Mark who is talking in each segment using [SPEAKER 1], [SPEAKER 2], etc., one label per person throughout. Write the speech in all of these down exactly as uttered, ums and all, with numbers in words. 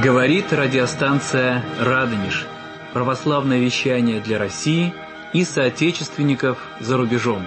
[SPEAKER 1] Говорит радиостанция «Радонеж». Православное вещание для России и соотечественников за рубежом.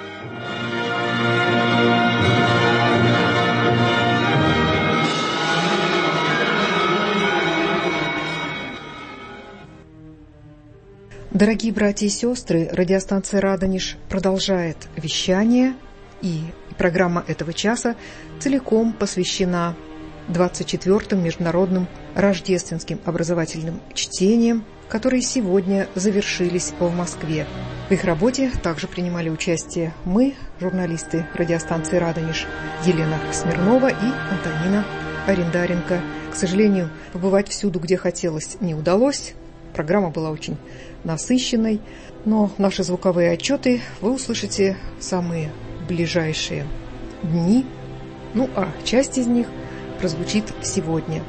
[SPEAKER 2] Дорогие братья и сестры, радиостанция «Радонеж» продолжает вещание, и программа этого часа целиком посвящена двадцать четвёртым международным рождественским образовательным чтениям, которые сегодня завершились в Москве. В их работе также принимали участие мы, журналисты радиостанции «Радонеж», Елена Смирнова и Антонина Арендаренко. К сожалению, побывать всюду, где хотелось, не удалось. Программа была очень насыщенной, но наши звуковые отчеты вы услышите в самые ближайшие дни. Ну а часть из них прозвучит сегодня.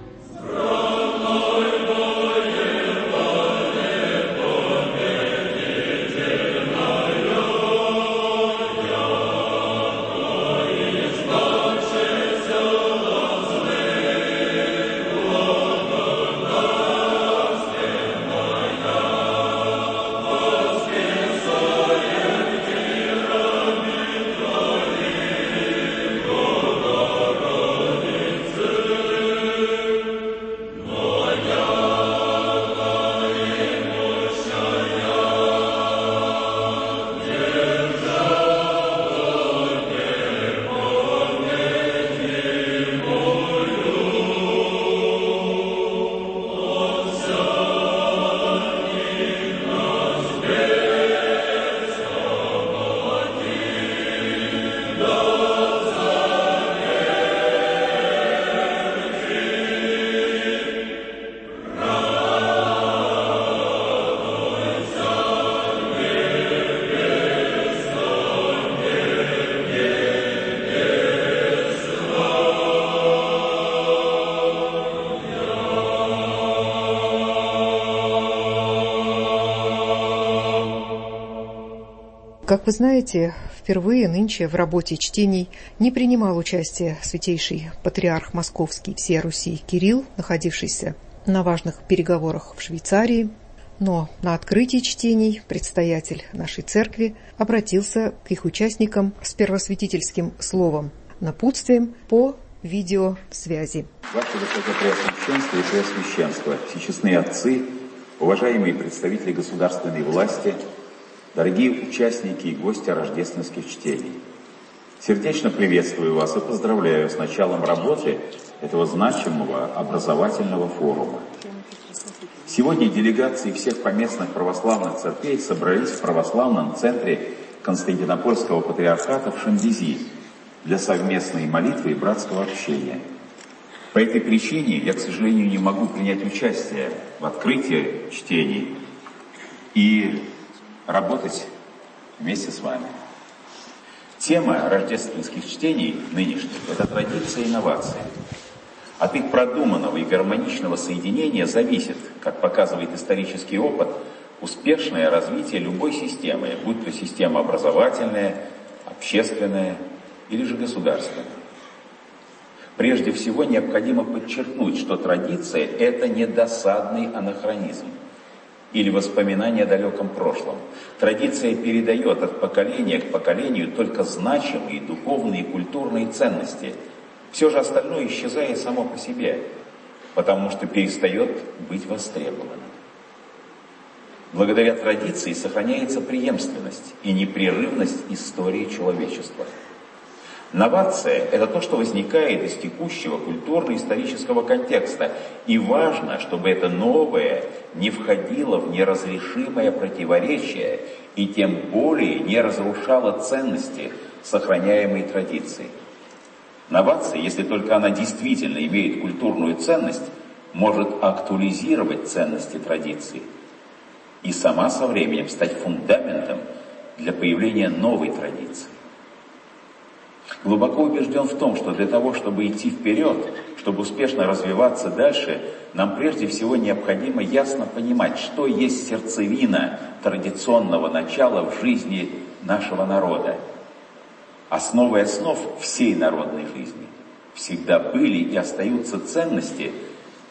[SPEAKER 2] Как вы знаете, впервые нынче в работе чтений не принимал участие святейший патриарх Московский всея Руси Кирилл, находившийся на важных переговорах в Швейцарии, но на открытии чтений предстоятель нашей церкви обратился к их участникам с первосвятительским словом, напутствием по видеосвязи.
[SPEAKER 3] Ваше Высокопреосвященство и Преосвященство, всечестные отцы, уважаемые представители государственной власти, дорогие участники и гости рождественских чтений, сердечно приветствую вас и поздравляю с началом работы этого значимого образовательного форума. Сегодня делегации всех поместных православных церквей собрались в православном центре Константинопольского патриархата в Шандизи для совместной молитвы и братского общения. По этой причине я, к сожалению, не могу принять участие в открытии чтений и работать вместе с вами. Тема рождественских чтений нынешних – это традиция и инновация. От их продуманного и гармоничного соединения зависит, как показывает исторический опыт, успешное развитие любой системы, будь то система образовательная, общественная или же государственная. Прежде всего необходимо подчеркнуть, что традиция – это не досадный анахронизм или воспоминания о далеком прошлом. Традиция передает от поколения к поколению только значимые духовные и культурные ценности. Все же остальное исчезает само по себе, потому что перестает быть востребованным. Благодаря традиции сохраняется преемственность и непрерывность истории человечества. Новация – это то, что возникает из текущего культурно-исторического контекста. И важно, чтобы это новое не входило в неразрешимое противоречие и тем более не разрушало ценности, сохраняемые традицией. Новация, если только она действительно имеет культурную ценность, может актуализировать ценности традиции и сама со временем стать фундаментом для появления новой традиции. Глубоко убежден в том, что для того, чтобы идти вперед, чтобы успешно развиваться дальше, нам прежде всего необходимо ясно понимать, что есть сердцевина традиционного начала в жизни нашего народа. Основой основ всей народной жизни всегда были и остаются ценности,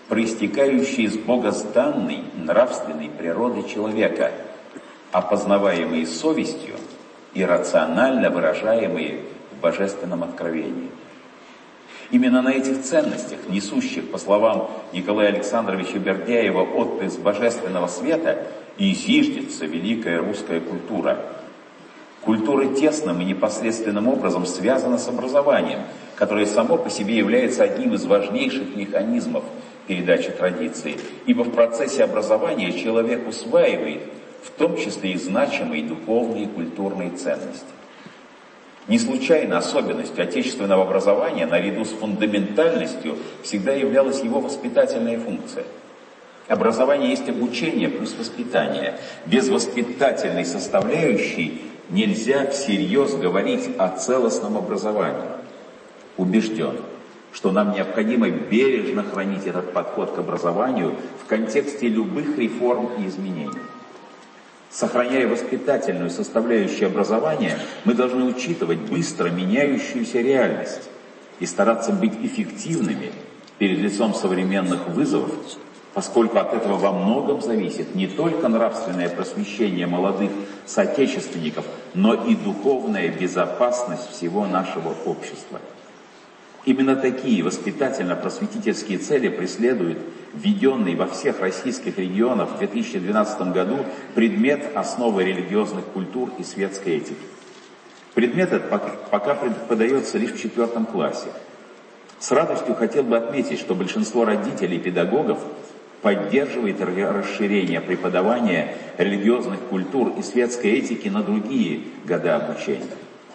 [SPEAKER 3] проистекающие из богозданной нравственной природы человека, опознаваемые совестью и рационально выражаемые в божественном откровении. Именно на этих ценностях, несущих, по словам Николая Александровича Бердяева, отблеск божественного света, и зиждется великая русская культура. Культура тесным и непосредственным образом связана с образованием, которое само по себе является одним из важнейших механизмов передачи традиции, ибо в процессе образования человек усваивает в том числе и значимые духовные и культурные ценности. Не случайно особенностью отечественного образования наряду с фундаментальностью всегда являлась его воспитательная функция. Образование есть обучение плюс воспитание. Без воспитательной составляющей нельзя всерьез говорить о целостном образовании. Убежден, что нам необходимо бережно хранить этот подход к образованию в контексте любых реформ и изменений. Сохраняя воспитательную составляющую образования, мы должны учитывать быстро меняющуюся реальность и стараться быть эффективными перед лицом современных вызовов, поскольку от этого во многом зависит не только нравственное просвещение молодых соотечественников, но и духовная безопасность всего нашего общества. Именно такие воспитательно-просветительские цели преследует введенный во всех российских регионах в две тысячи двенадцатом году предмет «Основы религиозных культур и светской этики». Предмет этот пока преподается лишь в четвертом классе. С радостью хотел бы отметить, что большинство родителей и педагогов поддерживает расширение преподавания религиозных культур и светской этики на другие годы обучения.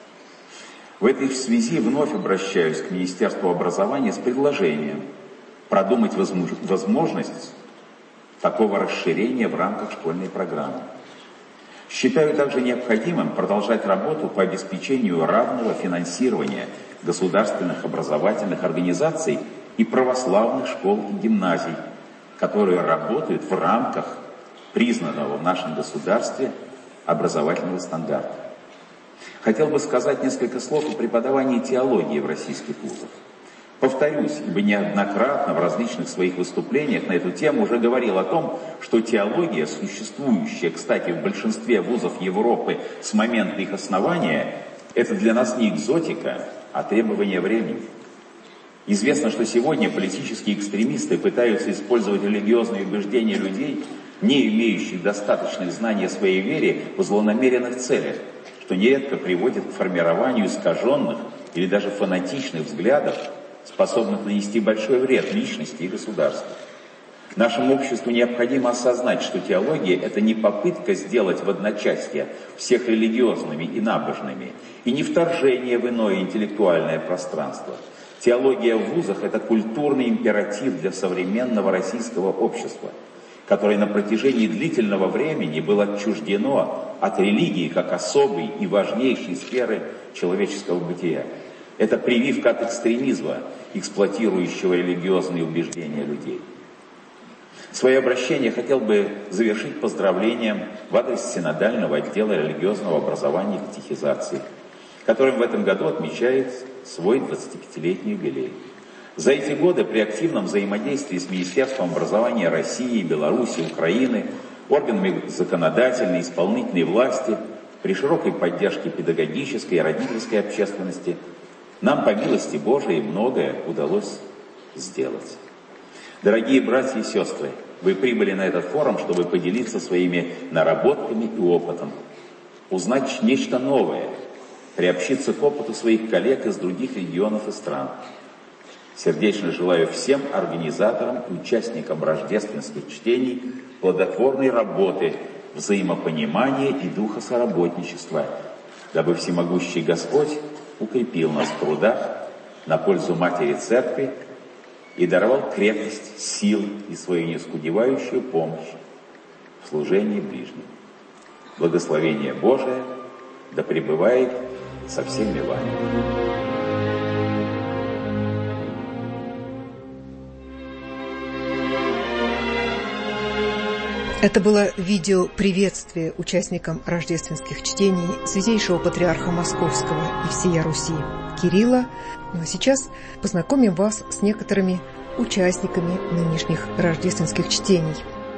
[SPEAKER 3] В этой связи вновь обращаюсь к Министерству образования с предложением продумать возможность такого расширения в рамках школьной программы. Считаю также необходимым продолжать работу по обеспечению равного финансирования государственных образовательных организаций и православных школ и гимназий, которые работают в рамках признанного в нашем государстве образовательного стандарта. Хотел бы сказать несколько слов о преподавании теологии в российских вузах. Повторюсь, ибо неоднократно в различных своих выступлениях на эту тему уже говорил о том, что теология, существующая, кстати, в большинстве вузов Европы с момента их основания, это для нас не экзотика, а требование времени. Известно, что сегодня политические экстремисты пытаются использовать религиозные убеждения людей, не имеющих достаточных знаний о своей вере, в злонамеренных целях, что нередко приводит к формированию искаженных или даже фанатичных взглядов, способных нанести большой вред личности и государству. Нашему обществу необходимо осознать, что теология – это не попытка сделать в одночасье всех религиозными и набожными, и не вторжение в иное интеллектуальное пространство. Теология в вузах – это культурный императив для современного российского общества, которое на протяжении длительного времени было отчуждено от религии как особой и важнейшей сферы человеческого бытия. Это прививка от экстремизма, эксплуатирующего религиозные убеждения людей. Свое обращение хотел бы завершить поздравлением в адрес синодального отдела религиозного образования и катехизации, которым в этом году отмечает свой двадцатипятилетний юбилей. За эти годы при активном взаимодействии с Министерством образования России, Беларуси, Украины, органами законодательной и исполнительной власти, при широкой поддержке педагогической и родительской общественности, нам, по милости Божией, многое удалось сделать. Дорогие братья и сестры, вы прибыли на этот форум, чтобы поделиться своими наработками и опытом, узнать нечто новое, приобщиться к опыту своих коллег из других регионов и стран. Сердечно желаю всем организаторам и участникам рождественских чтений плодотворной работы, взаимопонимания и духа соработничества, дабы всемогущий Господь укрепил нас в трудах на пользу Матери Церкви и даровал крепость, сил и свою неоскудевающую помощь в служении ближним. Благословение Божие да пребывает со всеми вами.
[SPEAKER 2] Это было видео приветствия участникам рождественских чтений Святейшего Патриарха Московского и всея Руси Кирилла. Ну а сейчас познакомим вас с некоторыми участниками нынешних рождественских чтений.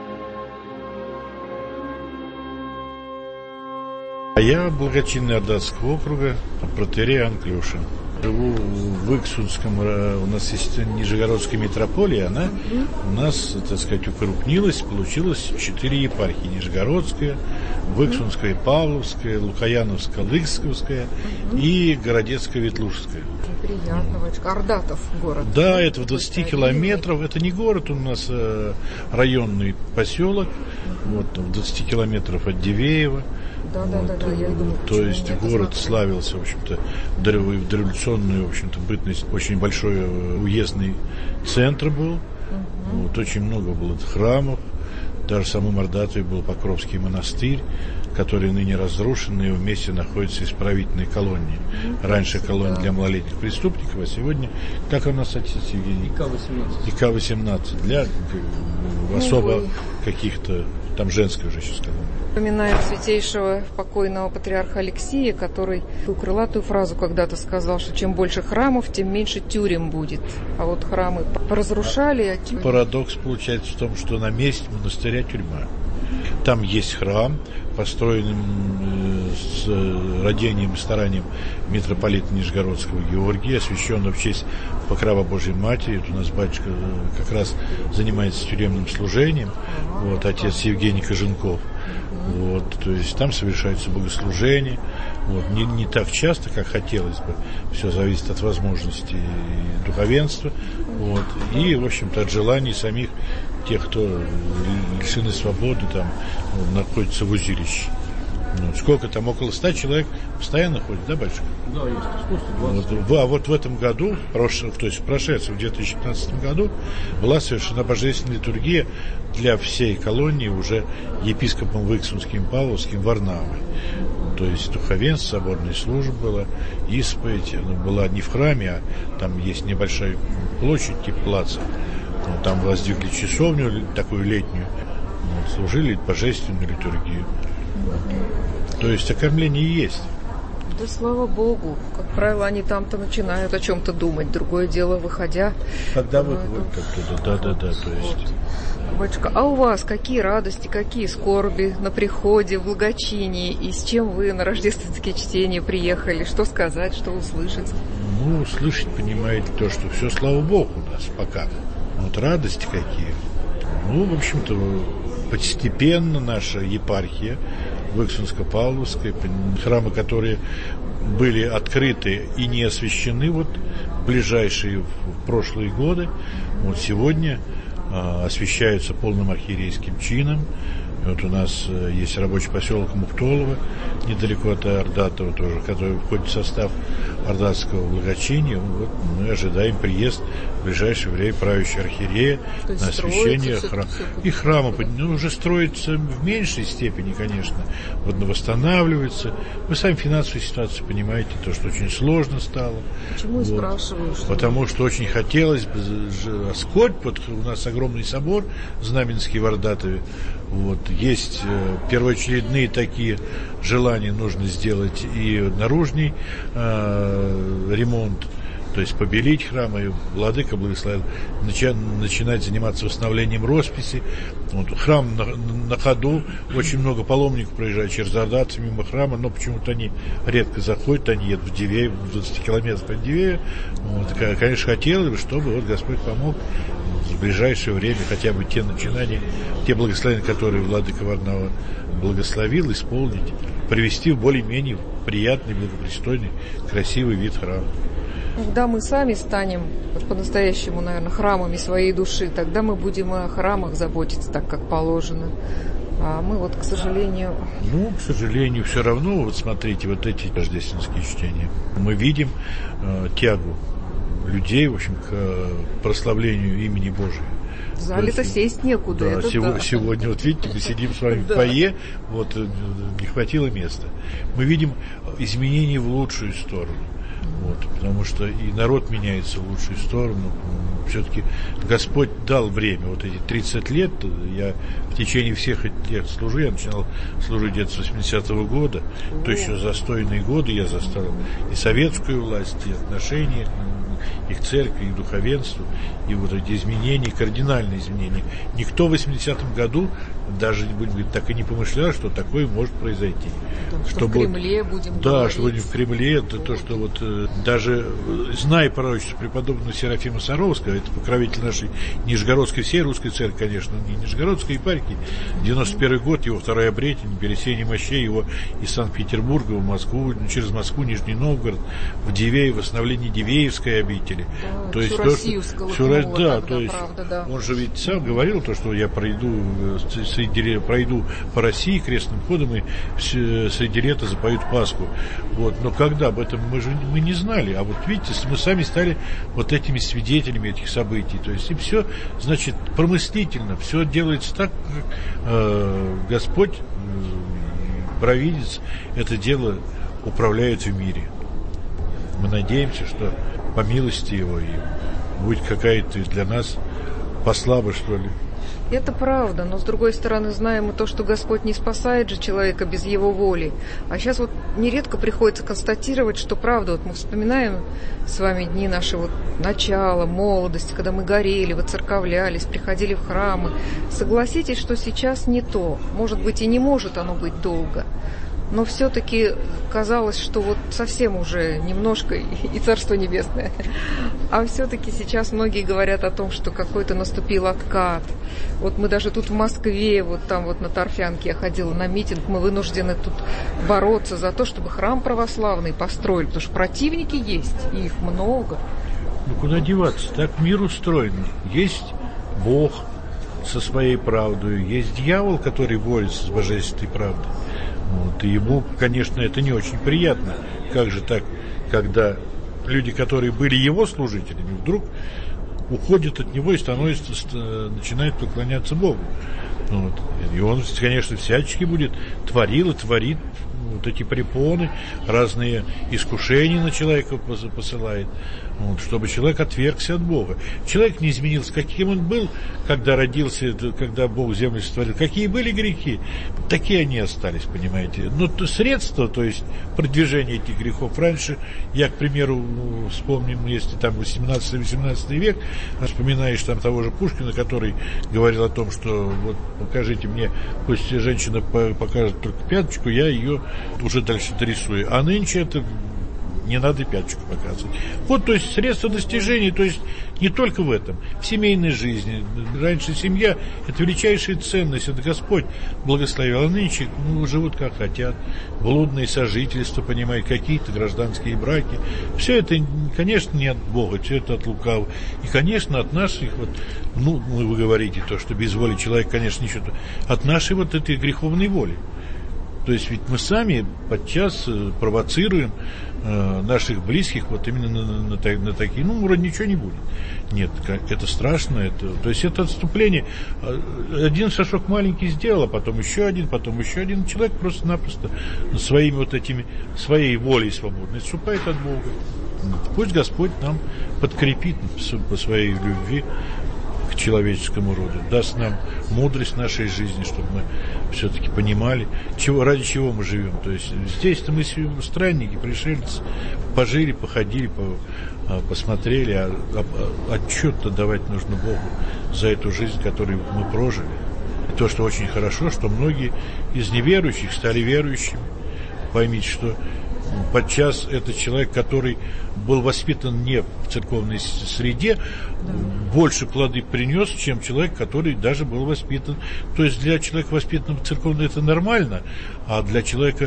[SPEAKER 4] А я благочинный Ордатского округа, протоиерей Иоанн Клюшин. Живу в Иксунском, у нас есть Нижегородская митрополия, она у нас, так сказать, укрупнилась, получилось четыре епархии: Нижегородская, Выксунская, Павловская, Лукаяновская, Лыковская и Городецкая, Ветлужская.
[SPEAKER 2] Приятно, Ордатов город.
[SPEAKER 4] Да, это в двадцати километров, это не город, у нас районный поселок, вот, в двадцати километров от Дивеева.
[SPEAKER 2] Да, да,
[SPEAKER 4] вот,
[SPEAKER 2] да, да, я и думаю,
[SPEAKER 4] то есть город славился, в общем-то, в дореволюционную, в общем-то, бытность, очень большой уездный центр был, угу. Вот, очень много было храмов, даже в самом Ордатове был Покровский монастырь, который ныне разрушен, и вместе находится исправительной колонией. Mm-hmm. Раньше колония да. для малолетних преступников, а сегодня, как у нас отец Евгений? И К восемнадцать. И К восемнадцать для ну, особо вы... каких-то, там женской уже сейчас сказано.
[SPEAKER 2] Вспоминаем святейшего покойного патриарха Алексия, который такую крылатую фразу когда-то сказал, что чем больше храмов, тем меньше тюрем будет. А вот храмы поразрушали, а тюрьмы...
[SPEAKER 4] Парадокс получается в том, что на месте монастыря тюрьма. Там есть храм, построенный с родением и старанием митрополита Нижегородского Георгия, освященный в честь Покрова Божьей Матери. Это у нас батюшка как раз занимается тюремным служением, вот, отец Евгений Коженков. Вот, то есть там совершаются богослужения, вот, не, не так часто, как хотелось бы, все зависит от возможностей духовенства, вот, и, в общем-то, от желаний самих тех, кто лишены свободы, там, находится в узилище. Ну, сколько там, около ста человек постоянно ходит, да, батюшка?
[SPEAKER 1] Да, есть.
[SPEAKER 4] Вот, а вот в этом году, прош, то есть в прошедшем, в две тысячи пятнадцатом году, была совершена божественная литургия для всей колонии уже епископом Выксунским, Павловским, Варнавой. То есть духовенство, соборная служба была, исповедь, она была не в храме, а там есть небольшая площадь, типа плаца. Ну, там воздвигли часовню такую летнюю, вот, служили божественную литургию. То есть окормление есть.
[SPEAKER 2] Да слава Богу. Как правило, они там-то начинают о чем-то думать. Другое дело, выходя.
[SPEAKER 4] Когда выходят оттуда, да-да-да. То есть.
[SPEAKER 2] Батюшка, а у вас какие радости, какие скорби на приходе в благочинии? И с чем вы на рождественские чтения приехали? Что сказать, что услышать?
[SPEAKER 4] Ну, услышать, понимаете, то, что все, слава Богу, у нас пока. Вот радости какие. Ну, в общем-то, постепенно наша епархия Выксунско-Павловская, храмы, которые были открыты и не освящены вот в ближайшие в прошлые годы, вот сегодня а, освящаются полным архиерейским чином. Вот у нас есть рабочий поселок Мухтолово, недалеко от Ордатова тоже, который входит в состав Ордатского благочиния. Вот мы ожидаем приезд в ближайшее время правящего архиерея на освящение храма. И храма ну, уже строится в меньшей степени, конечно, вот, восстанавливается. Вы сами финансовую ситуацию понимаете, то, что очень сложно стало.
[SPEAKER 2] Почему вот. спрашиваю? Что
[SPEAKER 4] Потому что очень хотелось бы скоть, вот у нас огромный собор Знаменский в Ордатове. Вот, есть э, первоочередные такие желания, нужно сделать и наружный э, ремонт, то есть побелить храм, и владыка благословил начи, начинать заниматься восстановлением росписи. Вот, храм на, на ходу, очень много паломников проезжает через Ордатов мимо храма, но почему-то они редко заходят, они едут в Дивеево, в двадцати километрах от Дивеева. Вот, конечно, хотелось бы, чтобы вот Господь помог в ближайшее время хотя бы те начинания, те благословения, которые владыка Варнава благословил, исполнить, привести в более-менее приятный, благопристойный, красивый вид храма.
[SPEAKER 2] Когда мы сами станем по-настоящему, наверное, храмами своей души, тогда мы будем и о храмах заботиться так, как положено. А мы вот, к сожалению...
[SPEAKER 4] Ну, к сожалению, все равно, вот смотрите, вот эти рождественские чтения. Мы видим э, тягу людей, в общем, к прославлению имени Божия.
[SPEAKER 2] В зале-то сесть некуда.
[SPEAKER 4] Да,
[SPEAKER 2] это
[SPEAKER 4] сего,
[SPEAKER 2] да.
[SPEAKER 4] Сегодня, вот видите, мы сидим с вами в фойе, вот не хватило места. Мы видим изменения в лучшую сторону. Вот, потому что и народ меняется в лучшую сторону. Все-таки Господь дал время. Вот эти тридцать лет, я в течение всех этих лет служу, я начинал служить где-то с восьмидесятого года, то еще застойные годы я застал и советскую власть, и отношения, и и к церкви, и к духовенству, и вот эти изменения, кардинальные изменения. Никто в восьмидесятом году даже так и не помышлял, что такое может произойти.
[SPEAKER 2] Да, что,
[SPEAKER 4] что
[SPEAKER 2] в Кремле будем
[SPEAKER 4] Да,
[SPEAKER 2] говорить.
[SPEAKER 4] что будем в Кремле, это то, что вот э, даже зная пророчество преподобного Серафима Саровского, это покровитель нашей Нижегородской, всей русской церкви, конечно, не Нижегородской епархии, девяносто первый год, его второе обретение, пересеяние мощей его из Санкт-Петербурга в Москву, через Москву, Нижний Новгород, в Дивее, восстановление Дивеевской обители.
[SPEAKER 2] Да,
[SPEAKER 4] то
[SPEAKER 2] всю
[SPEAKER 4] есть
[SPEAKER 2] Россию
[SPEAKER 4] то, что,
[SPEAKER 2] всколыхнуло
[SPEAKER 4] всю, да,
[SPEAKER 2] тогда,
[SPEAKER 4] то есть
[SPEAKER 2] правда, да.
[SPEAKER 4] Он же ведь сам говорил то, что я пройду среди, пройду по России крестным ходом и среди лета запоют Пасху. Вот. Но когда об этом мы же мы не знали, а вот видите, мы сами стали вот этими свидетелями этих событий. То есть и все, значит, промыслительно, все делается так, как э, Господь, э, провидец, это дело управляет в мире. Мы надеемся, что по милости Его и будет какая-то для нас послаба, что ли.
[SPEAKER 2] Это правда, но с другой стороны знаем мы то, что Господь не спасает же человека без его воли. А сейчас вот нередко приходится констатировать, что правда, вот мы вспоминаем с вами дни нашего начала, молодости, когда мы горели, воцерковлялись, приходили в храмы. Согласитесь, что сейчас не то. Может быть, и не может оно быть долго. Но все-таки казалось, что вот совсем уже немножко и Царство Небесное. А все-таки сейчас многие говорят о том, что какой-то наступил откат. Вот мы даже тут в Москве, вот там вот на Торфянке я ходила на митинг, мы вынуждены тут бороться за то, чтобы храм православный построили, потому что противники есть, и их много.
[SPEAKER 4] Ну куда деваться? Так мир устроен. Есть Бог со своей правдой, есть дьявол, который борется с божественной правдой. Вот, и ему, конечно, это не очень приятно. Как же так, когда люди, которые были его служителями, вдруг уходят от него и становятся, начинают поклоняться Богу. Вот. И он, конечно, всячески будет творил и творит вот эти препоны, разные искушения на человека посылает, вот, чтобы человек отвергся от Бога. Человек не изменился, каким он был, когда родился, когда Бог землю сотворил. Какие были грехи, такие они остались, понимаете. Но то средства, то есть продвижение этих грехов. Раньше, я, к примеру, вспомним, если там восемнадцатый-восемнадцатый век, вспоминаешь там того же Пушкина, который говорил о том, что вот покажите мне, пусть женщина покажет только пяточку, я ее уже дальше дорисую. А нынче это не надо пяточку показывать. Вот, то есть, средства достижения, то есть, не только в этом, в семейной жизни. Раньше семья – это величайшая ценность, это Господь благословил. А нынче, ну, живут как хотят, блудные сожительства, понимаете, какие-то гражданские браки. Все это, конечно, не от Бога, все это от лукавого. И, конечно, от наших, вот, ну, вы говорите то, что без воли человек, конечно, ничего, от нашей вот этой греховной воли. То есть ведь мы сами подчас провоцируем э, наших близких вот именно на, на, на, на такие, ну, вроде ничего не будет. Нет, это страшно, это, то есть это отступление. Один шажок маленький сделал, а потом еще один, потом еще один. Человек просто-напросто своими вот этими, своей волей свободной отступает от Бога. Пусть Господь нам подкрепит по своей любви к человеческому роду, даст нам мудрость нашей жизни, чтобы мы все-таки понимали, чего, ради чего мы живем. То есть здесь-то мы странники, пришельцы, пожили, походили, по, посмотрели, а, а отчет-то давать нужно Богу за эту жизнь, которую мы прожили. И то, что очень хорошо, что многие из неверующих стали верующими. Поймите, что подчас это человек, который был воспитан не в церковной среде, да, больше плоды принес, чем человек, который даже был воспитан. То есть для человека, воспитанного в церковной, это нормально, а для человека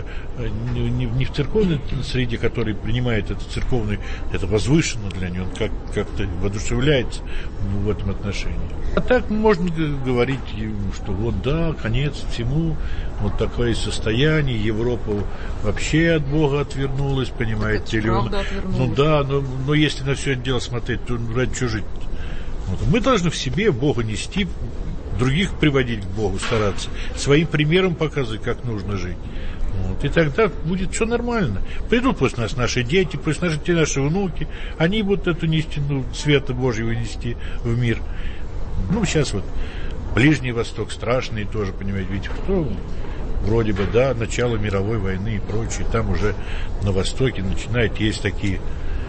[SPEAKER 4] не в церковной среде, который принимает это церковное, это возвышенно для него, он как, как-то воодушевляется в этом отношении. А так можно говорить, что вот да, конец всему, вот такое состояние, Европа вообще от Бога отвернулась, понимаете, или он, ну да, но, но если на все это дело смотреть, то ради чего жить? Вот. Мы должны в себе Бога нести, других приводить к Богу, стараться, своим примером показывать, как нужно жить. Вот. И тогда будет все нормально. Придут после нас наши дети, после наши, наши внуки, они будут эту истину света Божьего нести в мир. Ну, сейчас вот Ближний Восток страшный тоже, понимаете, ведь кто вроде бы, да, начало мировой войны и прочее, там уже на Востоке начинает есть такие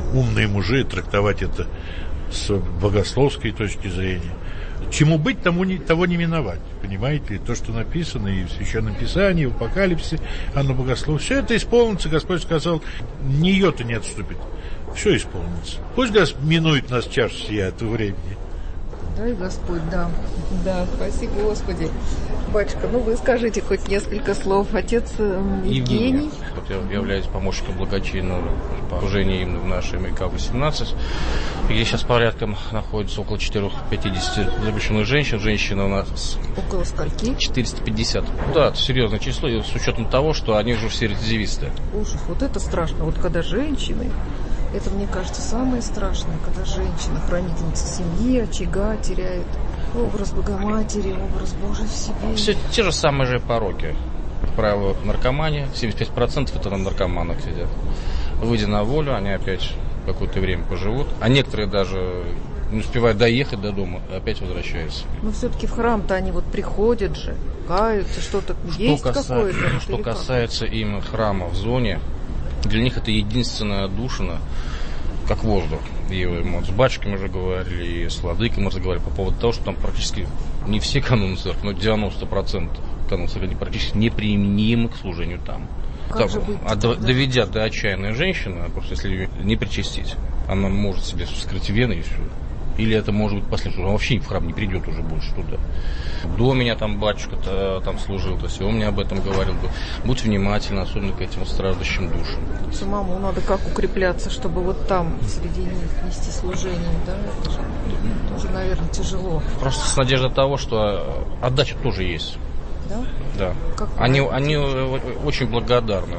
[SPEAKER 4] умные мужи трактовать это с богословской точки зрения. Чему быть, тому не, того не миновать. Понимаете ли? То, что написано и в Священном Писании, и в Апокалипсисе, оно богословие. Все это исполнится, Господь сказал, ни йота не отступит. Все исполнится. Пусть Господь минует нас чашу сия этого времени.
[SPEAKER 2] Дай Господь, да. Да, спасибо, Господи. Батюшка, ну вы скажите хоть несколько слов. Отец Евгений.
[SPEAKER 5] Евгений. Вот я являюсь помощником благочинного служения именно в нашей эм ка восемнадцать, где сейчас порядком находится около четыреста пятьдесят заключенных женщин. Женщины у нас...
[SPEAKER 2] Около скольки?
[SPEAKER 5] четыреста пятьдесят. Да, это серьезное число, с учетом того, что они уже все рецидивисты.
[SPEAKER 2] Ужас, вот это страшно. Вот когда женщины... Это, мне кажется, самое страшное, когда женщина, хранительница семьи, очага, теряет образ Богоматери, образ Божий в себе.
[SPEAKER 5] Все те же самые же пороки. Как правило, наркомания. семьдесят пять процентов это на наркоманах сидят. Выйдя на волю, они опять какое-то время поживут. А некоторые даже не успевают доехать до дома, и опять возвращаются.
[SPEAKER 2] Но все-таки в храм-то они вот приходят же, каются, что-то
[SPEAKER 5] что
[SPEAKER 2] есть
[SPEAKER 5] каса...
[SPEAKER 2] какое-то.
[SPEAKER 5] Что касается именно храма в зоне, для них это единственная отдушина, как воздух. И вот с батюшкой мы уже говорили, и с владыкой мы разговаривали по поводу того, что там практически не все каноны церкви, но девяносто процентов канонов церкви практически неприменимы к служению там.
[SPEAKER 2] Как
[SPEAKER 5] Так,
[SPEAKER 2] же быть,
[SPEAKER 5] а
[SPEAKER 2] да?
[SPEAKER 5] доведя до отчаянной женщины, просто если ее не причастить, она может себе вскрыть вены и все. Или это может быть последнее, он вообще в храм не придет уже больше туда. До меня там батюшка там служил, то есть он мне об этом говорил. Будь внимательна, особенно к этим страждущим душам.
[SPEAKER 2] Самому надо как укрепляться, чтобы вот там, среди них, вести служение, да? Это же тоже, наверное, тяжело.
[SPEAKER 5] Просто с надеждой того, что отдача тоже есть.
[SPEAKER 2] Да?
[SPEAKER 5] Да.
[SPEAKER 2] Как
[SPEAKER 5] они, они очень благодарны.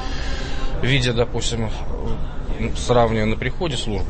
[SPEAKER 5] Видя, допустим, сравнивая на приходе службу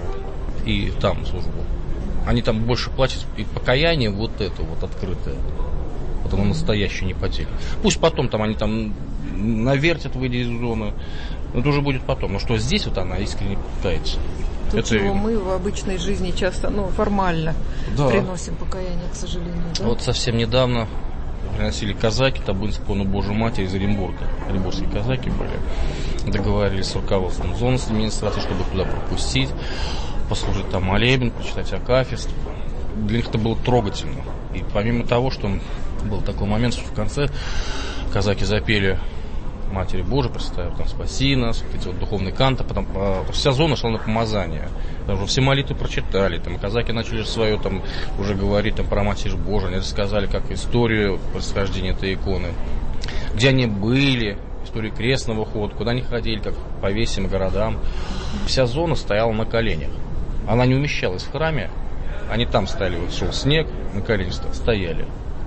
[SPEAKER 5] и там службу, они там больше платят, и покаяние вот это вот открытое, вот оно настоящее, не по телу. Пусть потом там они там навертят, выйдя из зоны, но это уже будет потом. Но что здесь вот она искренне кается.
[SPEAKER 2] То,
[SPEAKER 5] это
[SPEAKER 2] чего мы в обычной жизни часто, ну, формально
[SPEAKER 5] да.
[SPEAKER 2] приносим покаяние, к сожалению. Да?
[SPEAKER 5] Вот совсем недавно приносили казаки, Табынскую икону Божию Матери из Оренбурга. Оренбургские казаки были. Договорились с руководством зоны, с администрацией, чтобы туда пропустить, послужить там молебен, прочитать акафист. Для них это было трогательно. И помимо того, что был такой момент, что в конце казаки запели Матери Божией, представив там «Спаси нас», вот эти вот духовные канты, потом а, вся зона шла на помазание. Там уже все молитвы прочитали, там казаки начали свое там уже говорить там про Матерь Божию, они рассказали как историю происхождения этой иконы, где они были, историю крестного хода, куда они ходили, как по весям, городам. Вся зона стояла на коленях. Она не умещалась в храме, они там стояли, вот шел снег, на коленях стояли.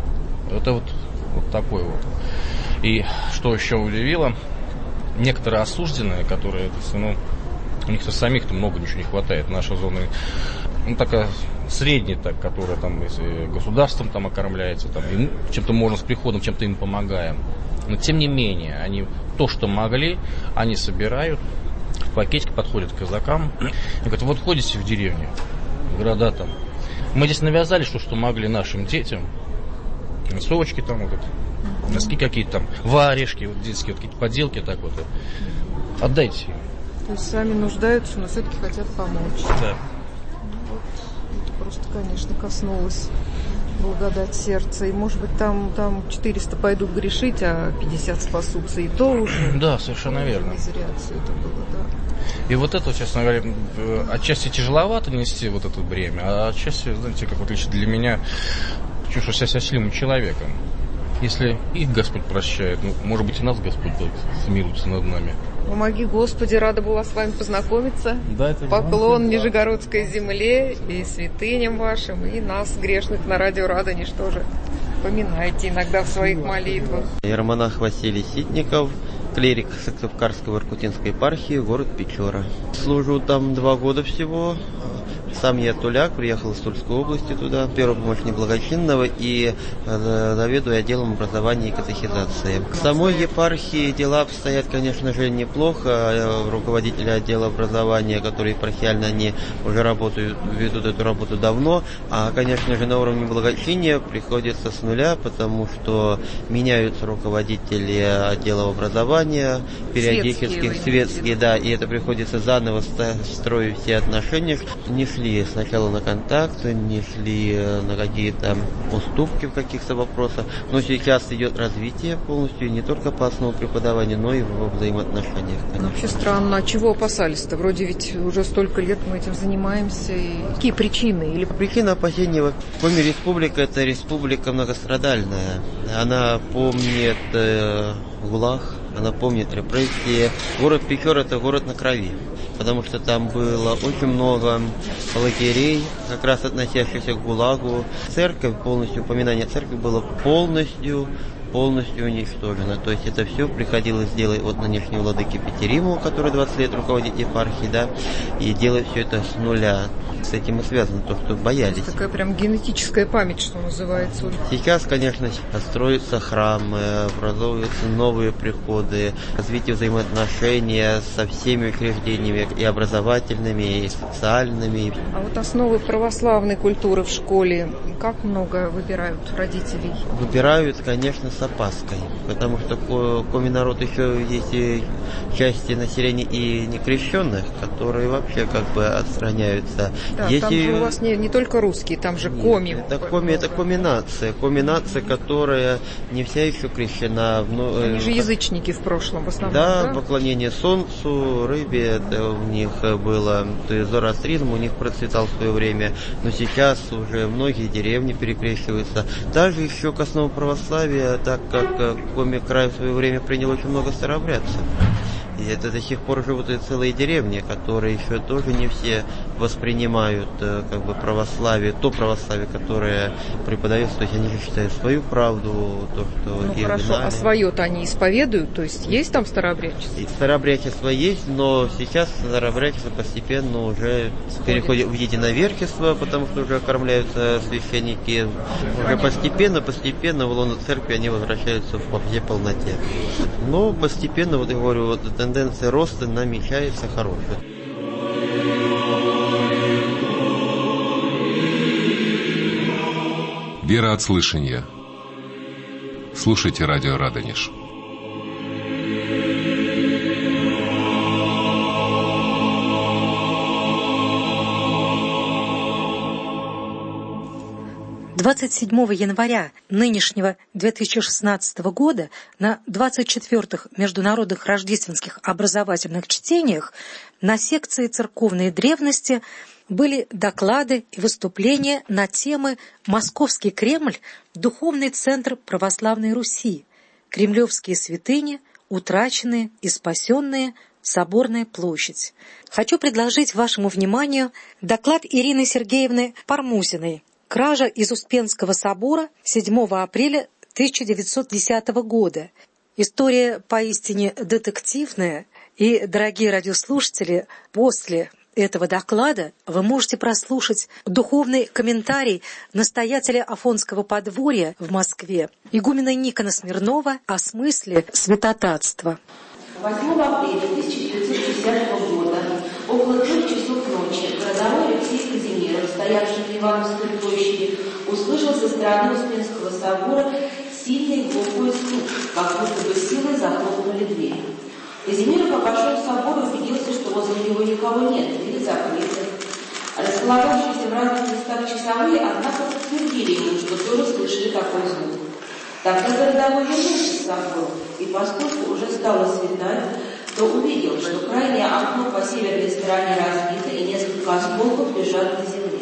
[SPEAKER 5] Это вот, вот такой вот. И что еще удивило, некоторые осужденные, которые, ну, у них-то самих-то много ничего не хватает. Наша зона, ну, такая средняя, так, которая там, если государством там окормляется, там, им чем-то можно с приходом, чем-то им помогаем. Но тем не менее, они то, что могли, они собирают, в пакетик подходят к казакам и говорят: вот ходите в деревню, в города там. Мы здесь навязали, что, что могли нашим детям, носовочки там, вот, носки какие-то там, варежки, вот, детские вот, какие-то поделки, так вот. Отдайте им.
[SPEAKER 2] То есть сами нуждаются, но все-таки хотят помочь.
[SPEAKER 5] Да.
[SPEAKER 2] Ну, вот, это просто, конечно, коснулось благодать сердца. И, может быть, там, там четыреста пойдут грешить, а пятьдесят спасутся. И то уже.
[SPEAKER 5] Да, совершенно верно.
[SPEAKER 2] Не зря все это было, да.
[SPEAKER 5] И вот это, честно говоря, отчасти тяжеловато нести вот это бремя, а отчасти, знаете, как вот лично для меня, чувствую себя счастливым человеком. Если их Господь прощает, ну, может быть, и нас Господь смилуется над нами.
[SPEAKER 2] Помоги, Господи, рада была с вами познакомиться.
[SPEAKER 5] Да, это
[SPEAKER 2] Поклон Нижегородской земле и святыням вашим, и нас, грешных, на радио Радонеж тоже поминайте иногда в своих молитвах.
[SPEAKER 6] Иеромонах Василий Ситников, клирик Сыктывкарской Воркутинской епархии, город Печора. Служу там два года всего. Сам я туляк, приехал из Тульской области туда, первый помощник благочинного, и заведую отделом образования и катехизации. В самой епархии дела обстоят, конечно же, неплохо. Руководители отдела образования, которые епархиально, они уже работают, ведут эту работу давно, а, конечно же, на уровне благочиния приходится с нуля, потому что меняются руководители отдела образования, периодически светские, светские да, и это приходится заново строить все отношения. Не шли сначала на контакты, не шли на какие-то уступки в каких-то вопросах, но сейчас идет развитие полностью, не только по основам преподавания, но и во взаимоотношениях.
[SPEAKER 2] Ну, вообще странно, а чего опасались-то? Вроде ведь уже столько лет мы этим занимаемся. И какие причины? Или...
[SPEAKER 6] Причина опасения, Коми республика — это республика многострадальная. Она помнит э, ГУЛАГ, она помнит репрессии. Город Печор — это город на крови, потому что там было очень много лагерей, как раз относящихся к ГУЛАГу. Церковь, полностью, упоминание церкви было полностью полностью уничтожено. То есть это все приходилось делать от нынешнего владыки Петеримова, который двадцать лет руководит епархией, да, и делать все это с нуля. С этим и связано то, что боялись.
[SPEAKER 2] Это такая прям генетическая память, что называется.
[SPEAKER 6] Сейчас, конечно, строятся храмы, образовываются новые приходы, развитие взаимоотношений со всеми учреждениями, и образовательными, и социальными.
[SPEAKER 2] А вот основы православной культуры в школе, как много выбирают родителей?
[SPEAKER 6] Выбирают, конечно, с опаской, потому что коми народ еще есть и части населения и некрещенных, которые вообще как бы отстраняются.
[SPEAKER 2] Да,
[SPEAKER 6] есть
[SPEAKER 2] там
[SPEAKER 6] и...
[SPEAKER 2] же у вас не, не только русские, там же коми.
[SPEAKER 6] Нет, это коми, это коминация, коминация, которая не вся еще крещена. Но,
[SPEAKER 2] Они же язычники в прошлом в основном,
[SPEAKER 6] да?
[SPEAKER 2] Да,
[SPEAKER 6] поклонение солнцу, рыбе, это у них было, то есть зороастризм у них процветал в свое время, но сейчас уже многие деревни перекрещиваются. Даже еще к основам православия, так как коми край в свое время принял очень много старообрядцев. И это до сих пор живут и целые деревни, которые еще тоже не все воспринимают как бы православие, то православие, которое преподается, то есть они же считают свою правду, то, что
[SPEAKER 2] ну
[SPEAKER 6] их
[SPEAKER 2] хорошо,
[SPEAKER 6] гнали.
[SPEAKER 2] А свое-то они исповедуют, то есть есть там старообрядчество?
[SPEAKER 6] И старообрядчество есть, но сейчас старообрядчество постепенно уже переходит в единоверчество, потому что уже окормляются священники. Уже постепенно, постепенно в лоно церкви они возвращаются в всей полноте. Но постепенно, вот я говорю, вот тенденция роста намечается хорошая.
[SPEAKER 7] Вера от слышания. Слушайте радио Радонеж.
[SPEAKER 8] двадцать седьмого января нынешнего две тысячи шестнадцатого года на двадцать четвёртых международных рождественских образовательных чтениях на секции церковной древности были доклады и выступления на темы «Московский Кремль. Духовный центр православной Руси. Кремлевские святыни. Утраченные и спасенные. Соборная площадь». Хочу предложить вашему вниманию доклад Ирины Сергеевны Пармузиной «Кража из Успенского собора седьмого апреля тысяча девятьсот десятого года». История поистине детективная, и, дорогие радиослушатели, после этого доклада вы можете прослушать духовный комментарий настоятеля Афонского подворья в Москве, игумена Никона Смирнова, о смысле святотатства.
[SPEAKER 9] восьмого апреля тысяча девятьсот десятого года, около трех часов ночи, городовой Алексей Казимиров, стоявший на Ивановской площади, услышал со стороны Успенского собора сильный глухой стук, как будто бы силой захлопнули дверь. Казимиров обошел собор и убедился, что возле него никого нет, двери закрыты. Располагавшиеся в разных местах часовые, однако, подтвердили ему, что тоже слышали такой звук. Тогда городовой вернулся в собор, и поскольку уже стало светать, то увидел, что крайнее окно по северной стороне разбито и несколько осколков лежат на земле.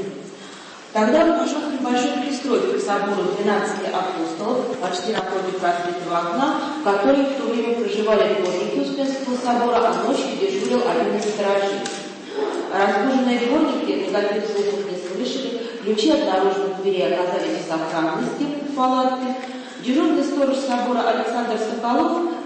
[SPEAKER 9] Тогда он пошел к небольшой пристройке к собору двенадцати апостолов, почти напротив разбитого окна, в которой в то время проживали дворники Успенского собора, а ночью дежурил один из сторожей. Разбуженные дворники никаких звуков не слышали, ключи от наружных дверей оказались в сохранности в палатке. Дежурный сторож собора Александр Соколов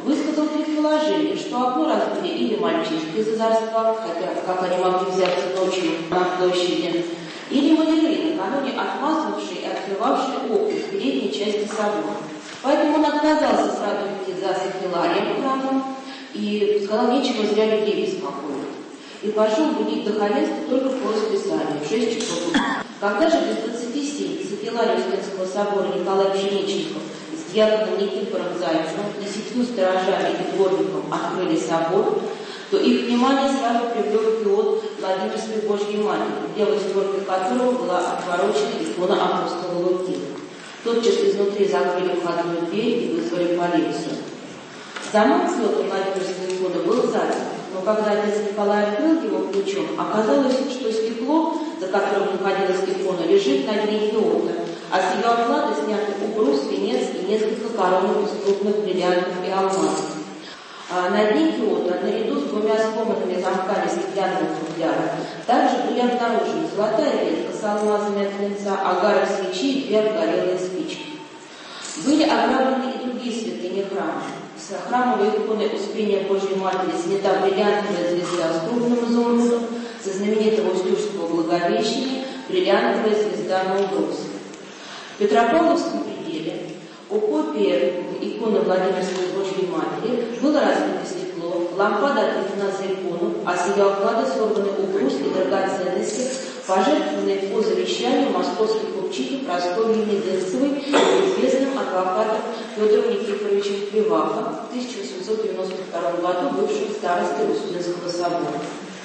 [SPEAKER 9] высказал предположение, что окно разбили или мальчишки из озорства, хотя как они могли взяться ночью на площади, или маляры, накануне отмазывавшие и открывавшие окна в передней части собора. Поэтому он отказался сразу идти за сакриларием храма и сказал, нечего зря людей беспокоить. И пошел будить духовенство только по расписанию, в шесть часов утра. Когда же без двадцати семь сакриларий Успенского собора Николай Пшеничников с дьяконом Никифором Зайцевым, десятью сторожами и дворником открыли собор, то их внимание сразу привлек киот Владимирской Божьей Матери, левой створкой которого была отворочена икона апостола Луки. Тотчас изнутри закрыли входную дверь и вызвали полицию. Сама киота Владимирской иконы был заперт, но когда отец Николай открыл его ключом, оказалось, что стекло, за которым находилась икона, лежит на дне киота, а с ее оклада сняты убрус, венец и несколько коронок из крупных бриллиантов и алмазов. А на дне киота, наряду с двумя сломанными замками стеклянного футляра, также были обнаружены золотая ветка с алмазами от венца, агарок свечи и две обгорелые спички. Были ограблены и другие святыни храма. С храмовой иконой Успения Божьей Матери снята бриллиантовая звезда с крупным изумрудом, со знаменитого Устюжского Благовещения бриллиантовая звезда на убрусе. В Петропавловском пределе у копии иконы Владимирской Божьей Матери было разбито стекло, лампада отведена за икону, а с ее оклада сорваны убрус и драгоценности, пожертвованные по завещанию московской купчихи Прасковьи Медынцевой известным адвокатом Федором Никифоровичем Плеваха в тысяча восемьсот девяносто втором году бывшим старостой Успенского собора.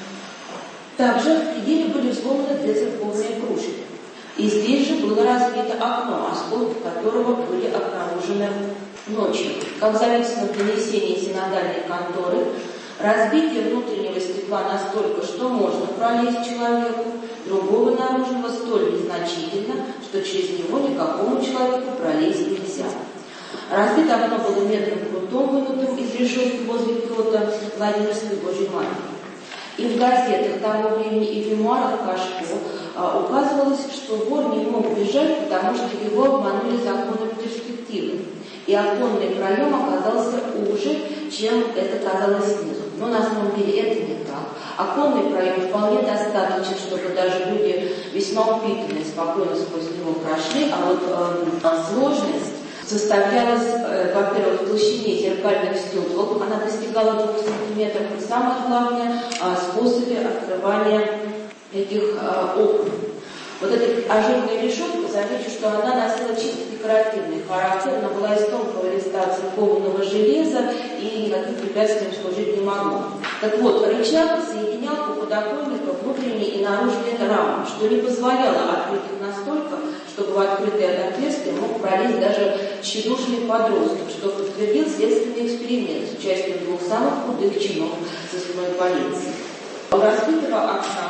[SPEAKER 9] Также в пределе были взломаны две церковные кружки. И здесь же было разбито окно, осколки которого были обнаружены ночью. Как записано в донесении синодальной конторы, разбитие внутреннего стекла настолько, что можно пролезть человеку, другого наружного столь незначительно, что через него никакому человеку пролезть нельзя. Разбито окно было медным прутом, вынутым из решетки возле киота Владимирской Божьей Матери. И в газетах того времени, и в мемуарах Кашко а, указывалось, что вор не мог бежать, потому что его обманули законом перспективы. И оконный проем оказался уже, чем это казалось снизу. Но на самом деле это не так. Оконный проем вполне достаточен, чтобы даже люди весьма упитанные спокойно сквозь него прошли, а вот э, сложность составлялась, э, во-первых, в толщине зеркальных стекол, она достигала двух сантиметров, и самое главное, э, способе открывания этих э, окон. Вот эта ажурная решетка, замечу, что она носила чисто декоративный характер, она была из тонкого листа цинкованного железа и никаким препятствием служить не могла. Так вот, рычаг соединял у подоконника внутренние и наружные рамы, что не позволяло открыть их настолько, чтобы в открытое отверстие мог пролезть даже тщедушный подросток, что подтвердил следственный эксперимент с участием двух самых худых чинов сыскной полиции. У разбитого окна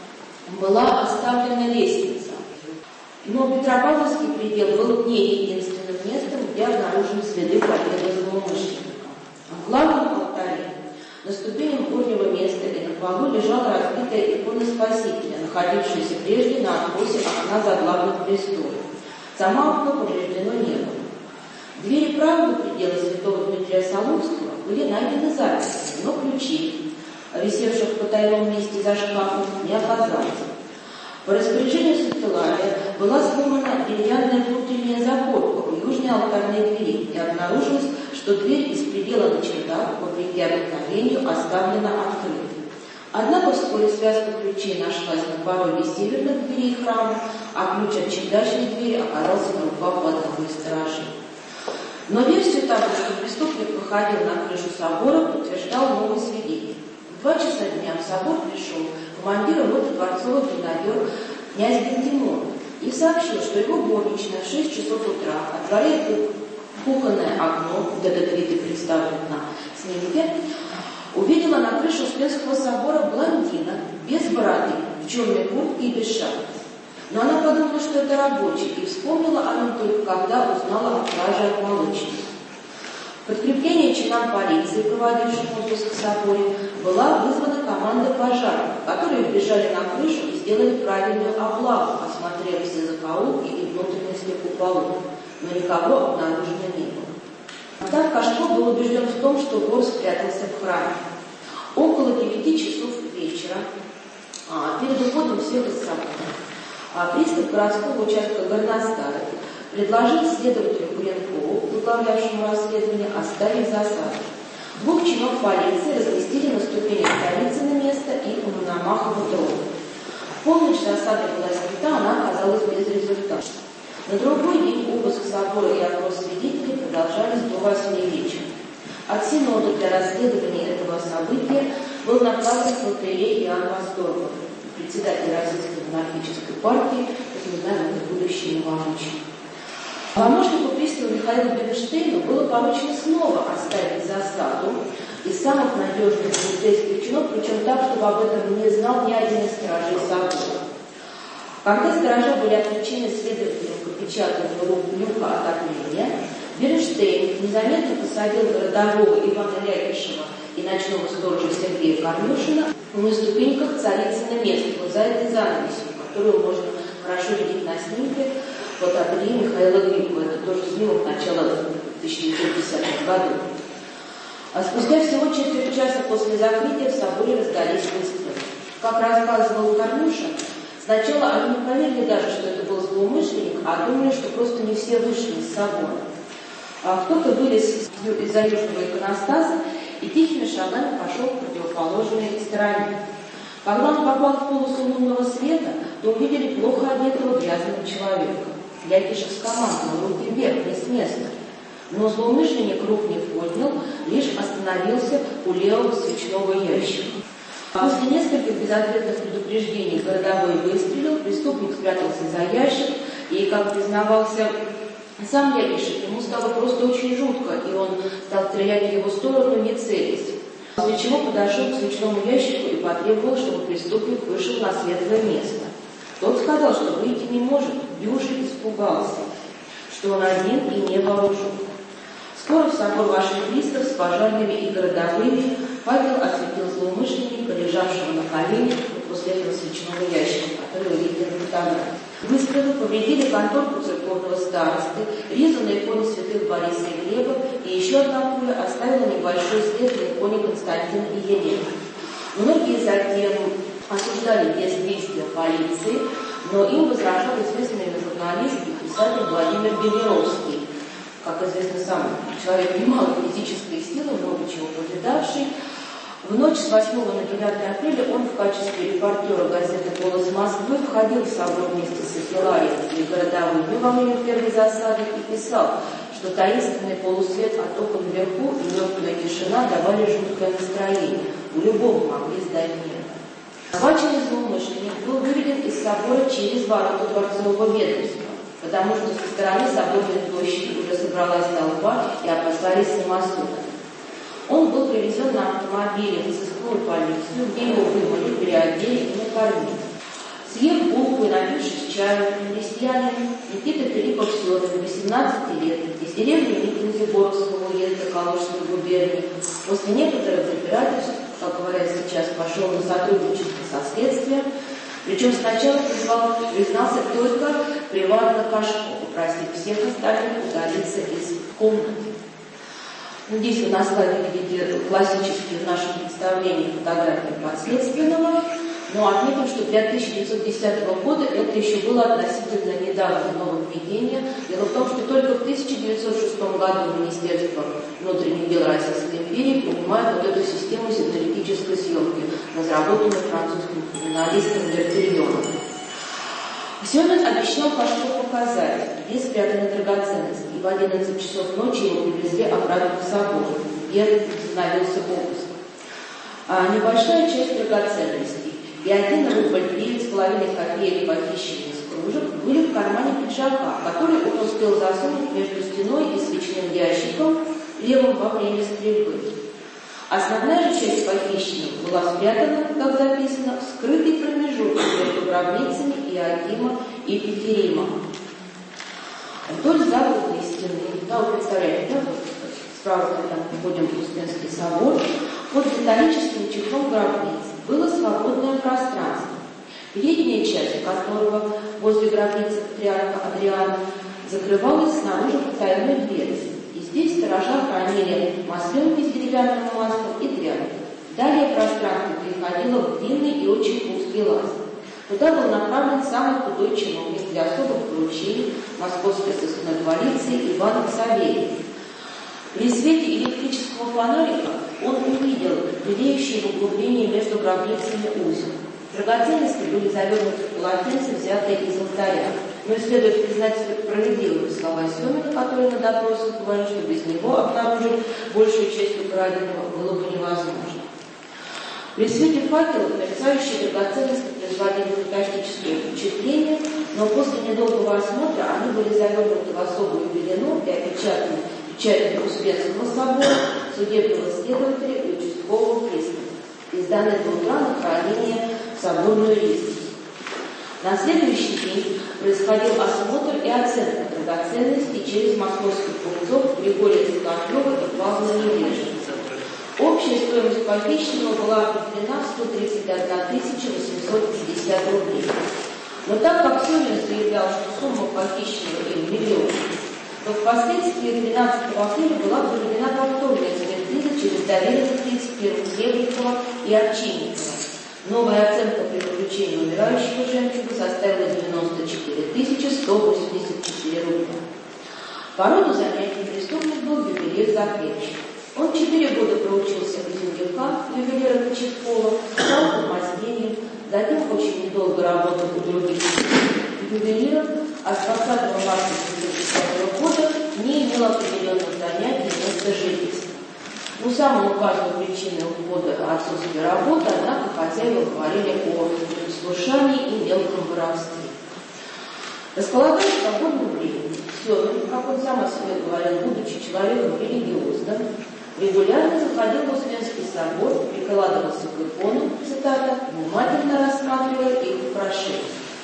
[SPEAKER 9] была оставлена лестница, но Петропавловский предел был не единственным местом, где обнаружены следы побега злоумышленника. В главном алтаре на ступенях горнего места и на полу лежала разбитая икона Спасителя, находившаяся прежде на откосе окна за главным престолом. Сама окно повреждено не было. Двери правого предела святого Дмитрия Солунского были найдены запертыми, но ключи, висевших в потайном месте за шкафом, не оказалось. По распоряжению сакрилария была сломана деревянная внутренняя запорка у южной алтарной двери, и обнаружилось, что дверь из предела на чердак, вопреки обыкновению, оставлена открытой. Однако вскоре связка ключей нашлась на пороге северных дверей храма, а ключ от чердачной двери оказался на руках у одного из сторожей. Но версию того, что преступник выходил на крышу собора, подтверждал новый свидетель. В два часа дня в собор пришел командир роты дворцовый гренадер князь Бентимон и сообщил, что его горничная в шесть часов утра отворяет кухонное окно, вот этот вид и представлен на снимке, увидела на крыше Успенского собора блондина без бороды, в черной куртке и без шапки. Но она подумала, что это рабочий, и вспомнила о нем только когда узнала о краже от молочника. В подкрепление чинам полиции, проводивших обыск в соборе, была вызвана команда пожарных, которые вбежали на крышу и сделали правильную облаву, осмотрев все закоулки и внутренности куполов, но никого обнаружено не было. Так Кашко был убежден в том, что вор спрятался в храме. Около девяти часов вечера, перед уходом всех из собора, пристав городского участка Горностая предложил следователю Куренкову, возглавлявшему расследование, оставить засаду. Двух чинов полиции разместили на ступенях столицы на место и у Мономахова дома. В полночь засада была снята, она оказалась безрезультатной. На другой день обыск собора и опрос свидетелей продолжались до восьми вечера. От Синода для расследования этого события был направлен протоиерей Иоанн Восторгов, председатель Российской монархической партии, как мы знаем, это будущий новомученик. Помощнику пристава Михаилу Бернштейну было поручено снова оставить засаду из самых надежных полицейских чинов, причем так, чтобы об этом не знал ни один из сторожей собора. Когда сторожа были отвлечены следователем к опечатанию люка отопления, Бернштейн незаметно посадил городового Ивана Ляпишева и ночного сторожа Сергея Корнюшина на ступеньках Царицына места, вот за этой занавесью, которую можно хорошо видеть на снимке вот ателье Михаила Гликова. Это тоже снимок начала тысяча девятьсот десятых годов. А спустя всего четверть часа после закрытия в соборе раздались выстрелы. Как рассказывал Корнюшин, сначала они не поверили даже, что это был злоумышленник, а думали, что просто не все вышли из собора. А кто-то вылез из-за южного иконостаса и тихими шагами пошел к противоположной стороне. Когда он попал в полосу лунного света, то увидели плохо одетого грязного человека. Ляпишев скомандовал: руки вверх, не с места. Но злоумышленник рук не поднял, лишь остановился у левого свечного ящика. После нескольких безответных предупреждений городовой выстрелил, преступник спрятался за ящик, и, как признавался сам Ляпишев, ему стало просто очень жутко, и он стал стрелять в его сторону, не целясь. После чего подошел к свечному ящику и потребовал, чтобы преступник вышел на светлое место. Тот сказал, что выйти не может, дюже испугался, что он один и не вооружен. Скоро в собор вошли пристав с пожарными и городовыми. Павел осветил злоумышленника, лежавшего на коленях после этого свечного ящика, который вы видели на фотографии. Выстрелы повредили конторку церковного старосты, ризу на иконе святых Бориса и Глеба, и еще одна пуля оставила небольшой след на иконе Константина и Елены. Многие затем осуждали бездействие полиции, но им возражал известный журналист и писатель Владимир Белеровский, как известно, сам человек немалой физической силы, много чего повидавший. В ночь с восьмого на девятое апреля он в качестве репортера газеты «Голос Москвы» входил в собор вместе с Ахилларием и городовыми во время первой засады и писал, что таинственный полусвет от окон наверху и мертвая тишина давали жуткое настроение. У любого могли сдать нервы. Захваченный злоумышленник был выведен из собора через ворота дворцового ведомства, потому что со стороны соборной площади уже собралась толпа и опасались самосуда. Он был привезен на автомобиле в сыскную полицию, где его вымыли, переодели и накормили. Съев булку и напившись чаю, крестьянин Никита Филиппов Сёдор, восемнадцати лет, из деревни Никинзеборовского уезда Калужской губернии, после некоторых запирательств, как говорят сейчас, пошел на сотрудничество со следствием, причем сначала призвал, признался только приватно Кашко, попросив всех остальных удалиться из комнаты. Здесь вы на слайде видите классические в нашем представлении фотографии подследственного, но отметим, что для тысяча девятьсот десятого года это еще было относительно недавно нововведение. Дело в том, что только в тысяча девятьсот шестом году Министерство внутренних дел Российской империи принимает вот эту систему синтетической съемки, разработанную французским криминалистом Д'Артильоном. Семен обещал Кашко показать, где спрятаны драгоценности, и в одиннадцать часов ночи его привезли обратно в собор, где становился обыск. А небольшая часть драгоценностей и один рубль девять с половиной копеек, похищенных из кружек, были в кармане пиджака, который он успел засунуть между стеной и свечным ящиком левым во время стрельбы. Основная же часть похищенных была спрятана, как записано, в скрытый промежуток между гробницами Иоакима и Петерима. Вдоль западной стены, да, вы представляете, да, вот справа, когда мы входим в Успенский собор, под металлическим чехлом гробницы было свободное пространство, передняя часть которого возле гробницы патриарха Адриана закрывалась снаружи потайной дверцей. И здесь сторожа хранили масленки с деревянным маслом и тряпки. Далее пространство переходило в длинный и очень узкий лаз. Туда был направлен самый худой чиновник для особых поручений московской сыскной полиции Иван Савельев. При свете электрического фонарика он увидел белеющие в углублении между гробницами узел. Драгоценности были завернуты в полотенце, взятые из алтаря. Но следует признать справедливые слова Семина, который на допросах говорил, что без него обнаружить большую часть украденного было бы невозможно. При свете факелов мерцающие драгоценности производили фантастическое впечатление, но после недолгого осмотра они были завернуты в особую белену и опечатаны печатью Успенского собора, судебного следователя и участкового пристава, и сданы до утра на хранение в соборную ризницу. На следующий день происходил осмотр и оценка драгоценностей через московских купцов Григория Цикатлёва и Павла Невежина. Общая стоимость похищенного была определена в сто тридцать одна тысяча восемьсот пятьдесят рублей. Но так как Семин заявлял, что сумма похищенного им миллион, то впоследствии двенадцатого апреля была проведена повторная экспертиза через доверенных лиц Хлебникова и Овчинникова. Новая оценка при заключении умирающего жемчуга составила девяносто четыре тысячи сто восемьдесят четыре рубля. По роду занятий преступник был ювелир-закрепщик. Он четыре года проучился у земляка, ювелира Кочеткова, стал подмастерьем, затем очень недолго работал у других ювелиров, а с двадцатого марта тысяча девятьсот десятого года не имел определенных занятий места жительства. Ну, самой важной причиной ухода отсутствия работы, однако, хозяева говорили о послушании и мелком воровстве. Располагая свободным временем, Семин, как он сам о себе говорил, будучи человеком религиозным, регулярно заходил в Успенский собор, прикладывался к иконам, цитата, внимательно рассматривая их украшения.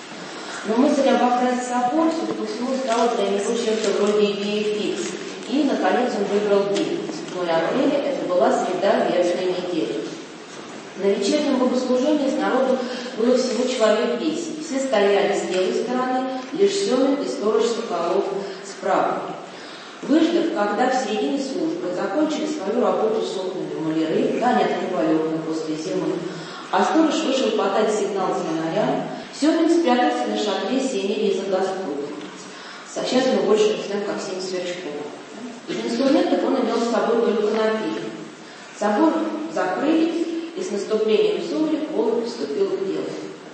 [SPEAKER 9] Но мысль об охране собора, судя по всему, стала для него чем-то вроде идеи фикс. И, наконец, он выбрал день. седьмого апреля это была среда верстной недели. На вечернем богослужении с народом было всего человек десять. Все стояли с левой стороны, лишь Семин и сторож Соколов справа. Выждав, когда в середине службы закончили свою работу с окнами маляры, да, не открывали окна после зимы, а сторож вышел подать сигнал звонаря, Семин спрятался на шатре сенери из-за Господа. Сейчас мы больше не знаем, как семь сверчков. Из инструментов он имел с собой только напильник. Собор закрыли, и с наступлением сумерек Волк приступил к делу.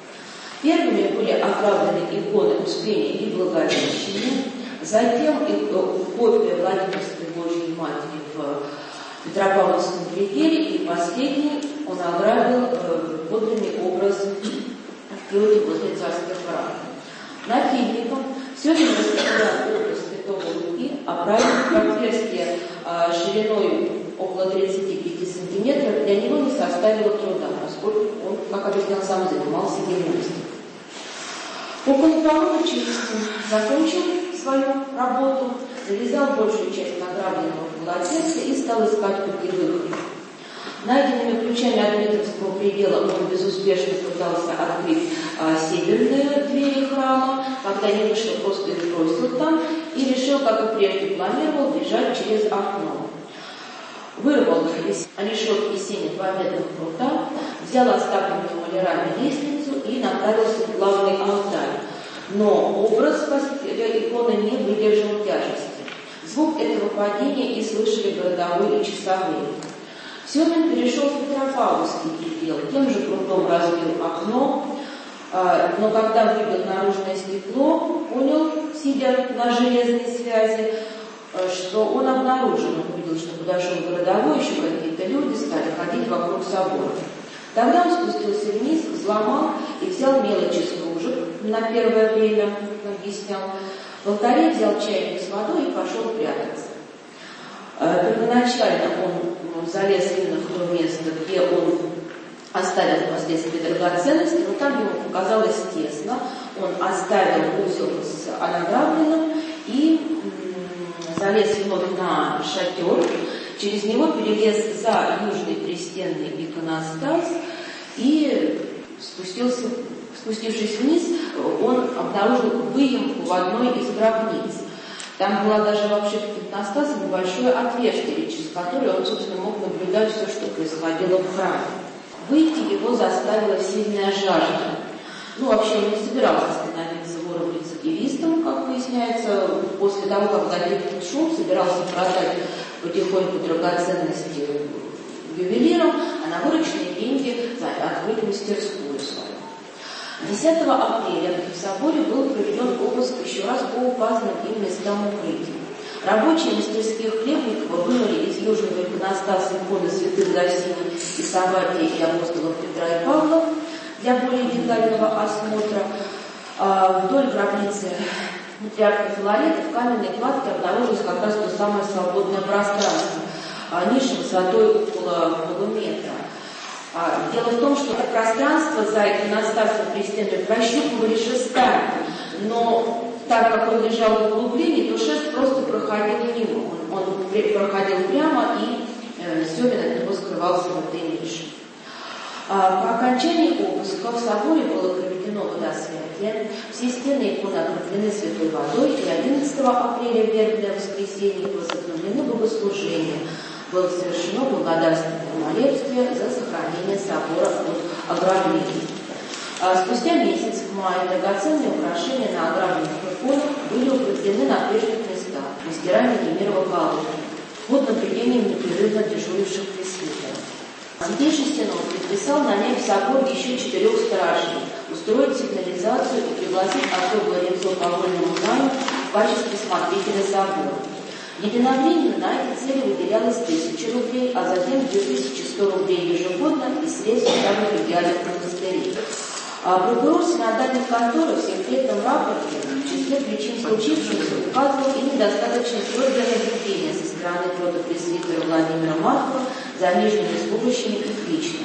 [SPEAKER 9] Первыми были оправданы иконы Успения и Благовещения, затем копия Владимирской Божьей Матери в Петропавловском переделе, и последний он ограбил э, подлинный образ в Киеве возле царских храмов. Напильником Семин расстрелял образ святого Луки, оправив в отверстие э, шириной около тридцати пяти сантиметров, для него не составило труда, поскольку он, как объяснял, сам занимался гимнастикой. Около полуночи закончил свою работу, завязал большую часть награбленного полотенца и стал искать пути выхода. Найденными ключами от Дмитровского предела он безуспешно пытался открыть а, северные двери храма, когда не вышло, просто их бросил там и решил, как и прежде планировал, бежать через окно. Вырвал решетки сени два медных прута, взял оставленную малярами лестницу и направился в главный алтарь. Но образ иконы не выдержал тяжести. Звук этого падения и слышали городовые и часовые. Семин перешел в Петропавловский предел, тем же прутом разбил окно, но когда выбил наружное стекло, понял, сидя на железной связи, что он обнаружил, он увидел, что подошел городовой, еще какие-то люди стали ходить вокруг собора. Тогда он спустился вниз, взломал и взял мелочи с кружек на первое время, объяснял. В алтаре взял чайник с водой и пошел прятаться. Первоначально он залез именно в то место, где он оставил впоследствии драгоценности, но там ему показалось тесно. Он оставил узел с анаграммным и залез вновь на шатер, через него перелез за южный пристенный иконостас и спустился, спустившись вниз, он обнаружил выемку в одной из гробниц. Там была даже в обшивке иконостаса небольшое отверстие, через которое он, собственно, мог наблюдать все, что происходило в храме. Выйти его заставила сильная жажда. Ну, вообще, он не собирался становиться вором-рецидивистом, как выясняется. После того, как затихнул шум, собирался продать потихоньку драгоценности ювелирам, а на вырученные деньги открыть мастерскую свою. десятого апреля в соборе был проведен обыск еще раз по указанным им местам укрытия. Рабочие мастерских Хлебникова вынули из южного иконостаса иконы святых Зосимы и Савватия и апостолов Петра и Павла для более детального осмотра. А вдоль гробницы патриарха Филарета в каменной кладке обнаружилось как раз то самое свободное пространство, ниша высотой около полуметра. Дело в том, что это пространство за иконостасом Престемля прощупывали шестами, но так как он лежал в углублении, то шест просто проходил мимо. Он, он проходил прямо, и э, Семин от него скрывался в этой нише. А, по окончании обыска в соборе было проведено водосвятие, все стены иконы окроплены святой водой, и одиннадцатого апреля, вербное воскресенье, возобновлены богослужения. Было совершено благодарственное молебствие за сохранение собора от ограбления. А спустя месяц, в мае, драгоценные украшения на ограбленных иконах были укреплены на прежних местах мастерами Немирова Колодки под наблюдением непрерывно дежуривших пресвитеров. Святейший Синод предписал нанять в собор еще четырех стражей, устроить сигнализацию и пригласить особое лицо по вольному найму в качестве смотрителя собора. Единовременно на эти цели выделялось тысяча рублей, а затем две тысячи сто рублей ежегодно из средств самых региональных монастырей. А прокурор синодальных контор в секретном рапорте в числе причин случившегося указывал и недостаточно твердое наблюдение со стороны протопресвитера Владимира Маркова за нижними служащими их лично.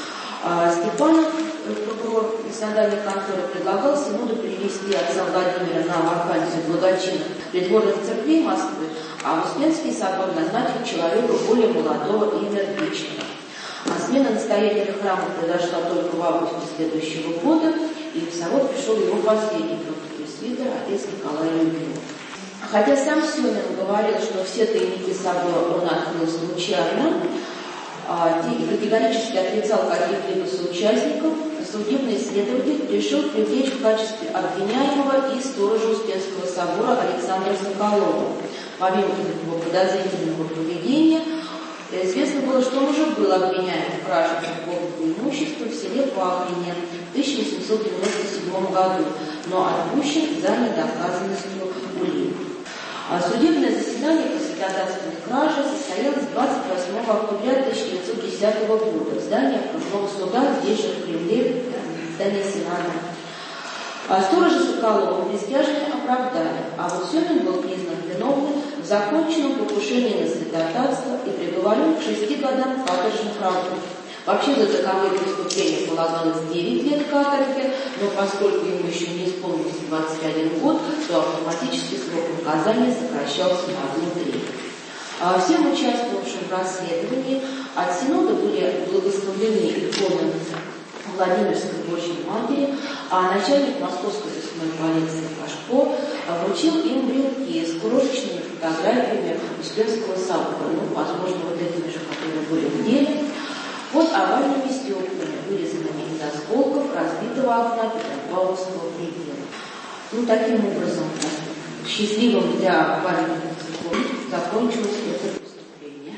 [SPEAKER 9] А Степанов, прокурор синодальной конторы, предлагал Синоду перевести отца Владимира на вакансию благочинных придворных церквей Москвы, а в Успенский собор назначил человека более молодого и энергичного. А смена настоятеля храма произошла только в августе следующего года, и в собор пришел его последний протопресвитер, отец Николай Любимов. Хотя сам Семин говорил, что все тайники собора он открыл случайно, и категорически отрицал каких-либо соучастников, судебный следователь решил привлечь в качестве обвиняемого и сторожа Успенского собора Александра Соколова. Помимо его подозрительного поведения, известно было, что он уже был обвиняем в краже церковного имущества в селе Пахрине в тысяча восемьсот девяносто седьмом году, но отпущен за недоказанностью улик. А судебное заседание по святотатственной краже состоялось двадцать восьмого октября тысяча девятьсот десятого года в здании окружного суда, здесь же в Кремле, здание Сената. А сторожа Соколова присяжные оправдали, а вот Семин был признан виновным в законченном покушении на святотатство и приговорен к шести годам каторжных работ. Вообще за таковые преступления полагалось девять лет каторги, но поскольку ему еще не исполнилось двадцать один год, то автоматически срок наказания сокращался на одну треть. А всем участвовавшим в расследовании от Синода были благословлены иконы Владимирской Божьей Матери, а начальник московской сыскной полиции Пашко вручил им брелки с крошечными фотографиями Успенского собора, ну, возможно, вот этими же, которые были в деле, под овальными стеклами, вырезанными из осколков разбитого окна Петропавловского предела. Ну, таким образом, счастливым для памятников закончилось это преступление.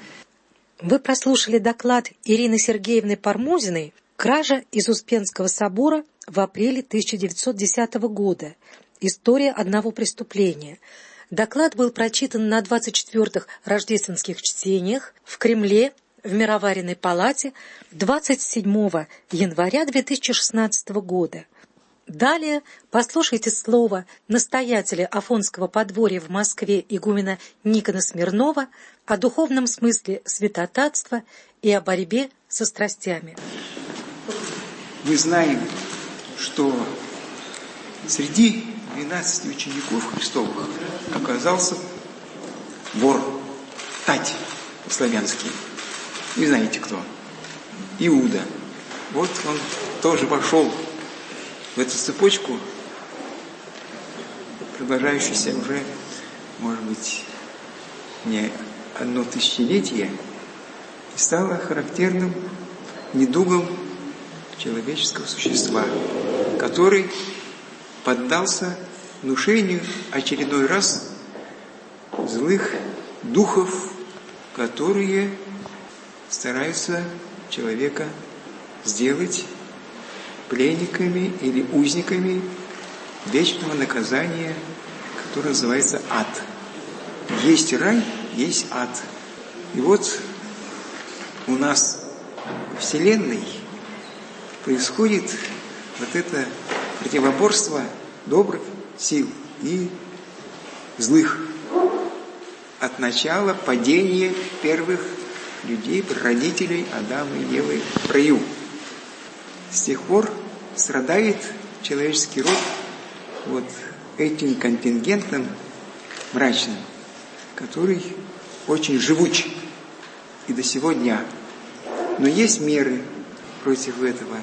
[SPEAKER 8] Вы прослушали доклад Ирины Сергеевны Пармузиной «Кража из Успенского собора в апреле тысяча девятьсот десятого года. История одного преступления». Доклад был прочитан на двадцать четвёртых рождественских чтениях в Кремле в Мироваренной палате двадцать седьмого января две тысячи шестнадцатого года. Далее послушайте слово настоятеля Афонского подворья в Москве игумена Никона Смирнова о духовном смысле святотатства и о борьбе со страстями.
[SPEAKER 10] Мы знаем, что среди двенадцати учеников Христовых оказался вор, тать славянский. Вы знаете кто? Иуда. Вот он тоже вошел в эту цепочку, продолжающуюся уже может быть, не одно тысячелетие, и стало характерным недугом человеческого существа, который поддался внушению очередной раз злых духов, которые стараются человека сделать пленниками или узниками вечного наказания, которое называется ад. Есть рай, есть ад. И вот у нас в Вселенной происходит вот это противоборство добрых сил и злых. От начала падения первых людей, прародителей Адама и Евы в раю. С тех пор страдает человеческий род вот этим контингентом мрачным, который очень живуч и до сего дня. Но есть меры против этого.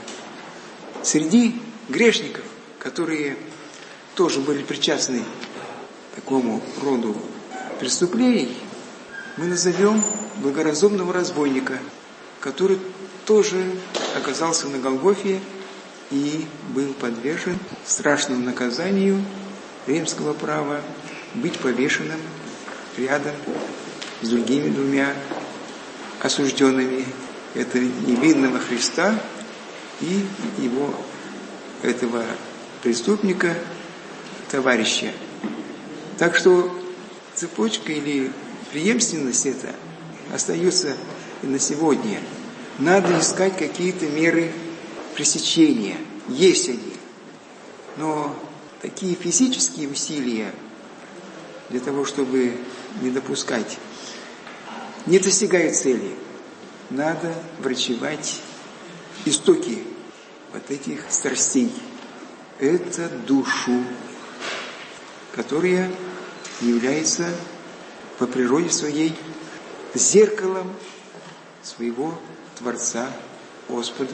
[SPEAKER 10] Среди грешников, которые тоже были причастны к такому роду преступлений, мы назовем благоразумного разбойника, который тоже оказался на Голгофе и был подвержен страшному наказанию римского права быть повешенным рядом с другими двумя осужденными. Это невинного Христа и его, этого преступника, товарища. Так что цепочка или преемственность эта остается и на сегодня. Надо искать какие-то меры пресечения. Есть они. Но такие физические усилия для того, чтобы не допускать, не достигают цели. Надо врачевать истоки вот этих страстей. Это душу, которая является по природе своей зеркалом своего Творца, Господа.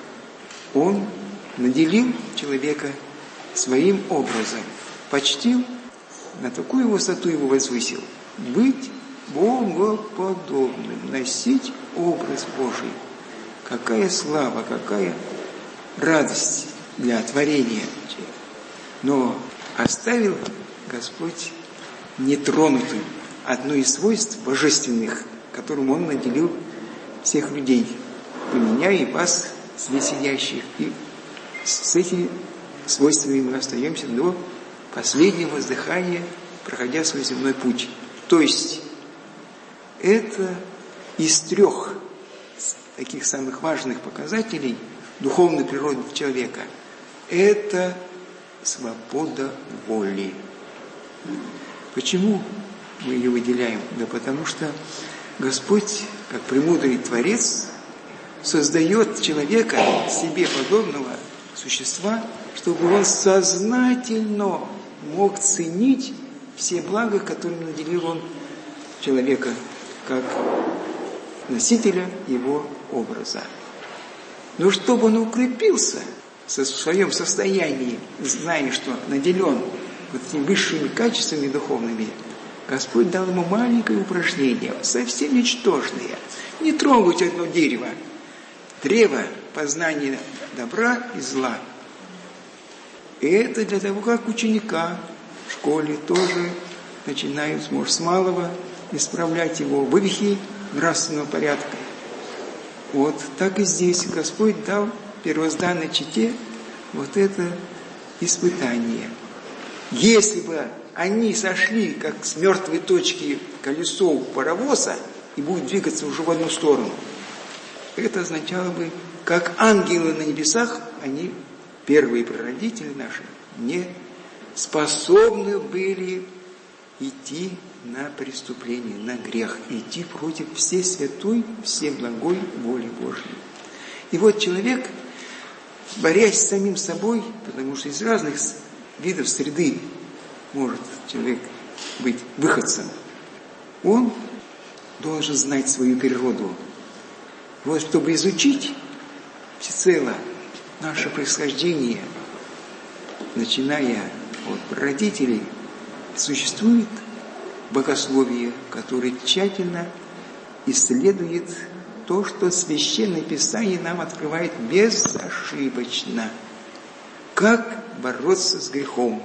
[SPEAKER 10] Он наделил человека своим образом, почтил, на такую высоту его возвысил, быть богоподобным, носить образ Божий. Какая слава, какая радость для творения. Но оставил Господь нетронутым одно из свойств божественных, которым Он наделил всех людей, и меня, и вас, здесь сидящих. И с этими свойствами мы остаемся до последнего вздыхания, проходя свой земной путь. То есть это из трех таких самых важных показателей духовной природы человека. Это свобода воли. Почему мы ее выделяем? Да потому что Господь, как премудрый Творец, создает человека, себе подобного существа, чтобы он сознательно мог ценить все блага, которыми наделил он человека, как носителя его образа. Но чтобы он укрепился в своем состоянии, зная, что наделен вот этими высшими качествами духовными, Господь дал ему маленькое упражнение, совсем ничтожное. Не трогать одно дерево, древо познания добра и зла. И это для того, как ученика в школе тоже начинают, может, с малого исправлять его вывихи нравственного порядка. Вот так и здесь Господь дал первозданной чете вот это испытание. Если бы они сошли, как с мертвой точки колесо паровоза, и будет двигаться уже в одну сторону, это означало бы, как ангелы на небесах, они, первые прародители наши, не способны были идти на преступление, на грех, идти против всей святой, всей благой воли Божьей. И вот человек, борясь с самим собой, потому что из разных видов среды может человек быть выходцем, он должен знать свою природу. Вот чтобы изучить всецело наше происхождение, начиная от родителей, существует богословие, который тщательно исследует то, что Священное Писание нам открывает безошибочно. Как бороться с грехом.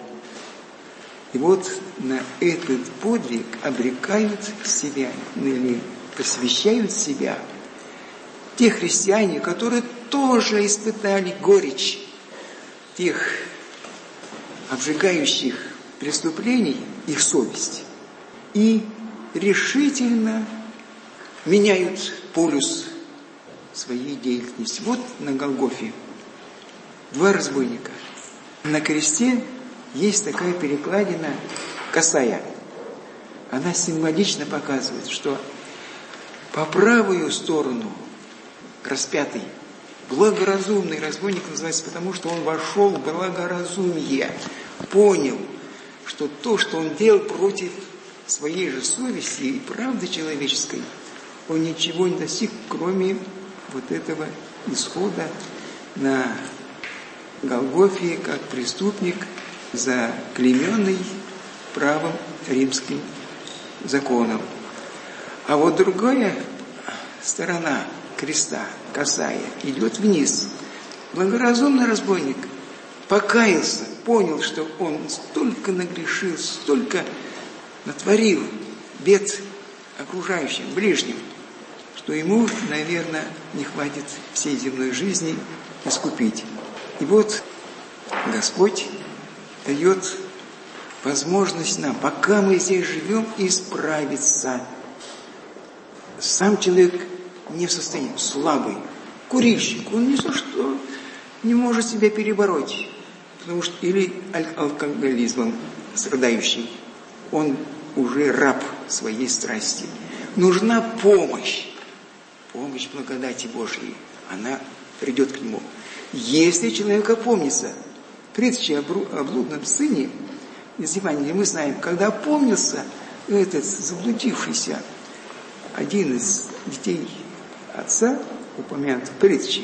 [SPEAKER 10] И вот на этот подвиг обрекают себя, или посвящают себя те христиане, которые тоже испытали горечь тех обжигающих преступлений, их совесть, и решительно меняют полюс своей деятельности. Вот на Голгофе два разбойника. На кресте есть такая перекладина косая. Она символично показывает, что по правую сторону распятый, благоразумный разбойник называется, потому что он вошел в благоразумие, понял, что то, что он делал против своей же совести и правды человеческой, он ничего не достиг, кроме вот этого исхода на Голгофе, как преступник, заклейменный правом римским законом. А вот другая сторона креста, косая, идет вниз. Благоразумный разбойник покаялся, понял, что он столько нагрешил, столько натворил бед окружающим, ближним, что ему, наверное, не хватит всей земной жизни искупить. И вот Господь дает возможность нам, пока мы здесь живем, исправиться. Сам человек не в состоянии, слабый, курильщик, он ни за что не может себя перебороть, потому что или алкоголизмом страдающий, он уже раб своей страсти. Нужна помощь, помощь благодати Божьей, она придет к нему. Если человек опомнится, притча о блудном сыне из Евангелия мы знаем, когда опомнился этот заблудившийся один из детей отца, упомянут в притче,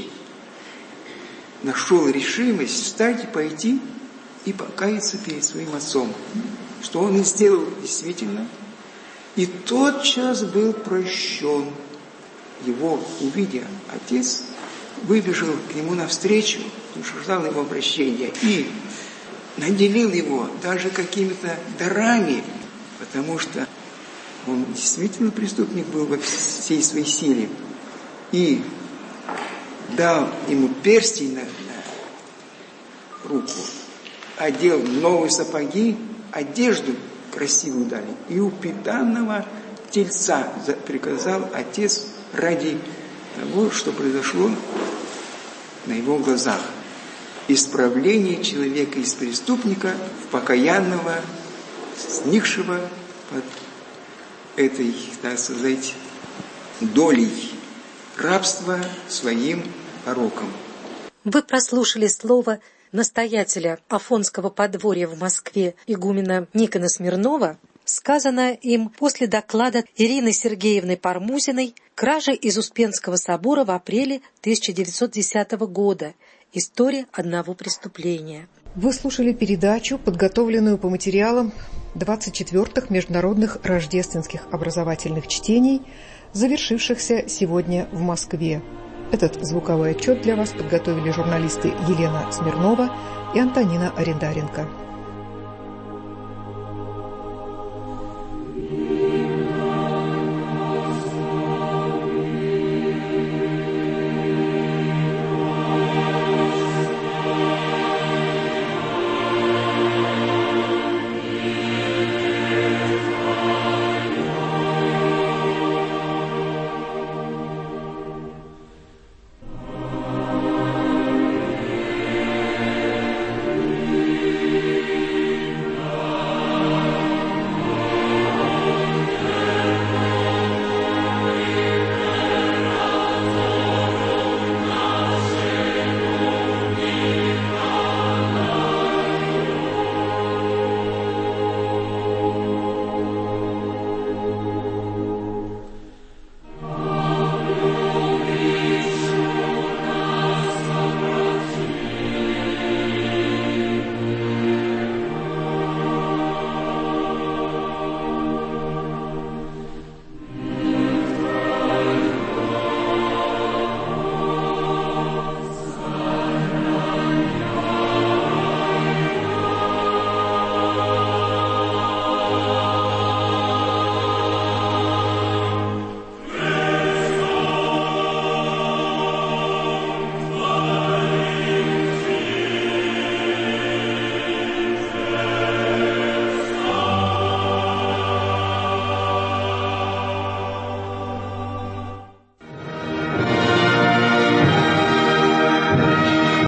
[SPEAKER 10] нашел решимость встать и пойти и покаяться перед своим отцом, что он и сделал действительно, и тотчас был прощен. Его увидя отец, выбежал к нему навстречу, потому что ждал его обращения, и наделил его даже какими-то дарами, потому что он действительно преступник был во всей своей силе, и дал ему перстень на, на руку, одел новые сапоги, одежду красивую дали, и упитанного тельца приказал отец ради того, что произошло на его глазах. Исправление человека из преступника в покаянного, сникшего под этой, так сказать, долей рабства своим пороком.
[SPEAKER 8] Вы прослушали слово настоятеля Афонского подворья в Москве игумена Никона Смирнова, сказанное им после доклада Ирины Сергеевны Пармузиной «Кража из Успенского собора в апреле тысяча девятьсот десятого года. История одного преступления».
[SPEAKER 2] Вы слушали передачу, подготовленную по материалам двадцать четвёртых международных рождественских образовательных чтений, завершившихся сегодня в Москве. Этот звуковой отчет для вас подготовили журналисты Елена Смирнова и Антонина Арендаренко.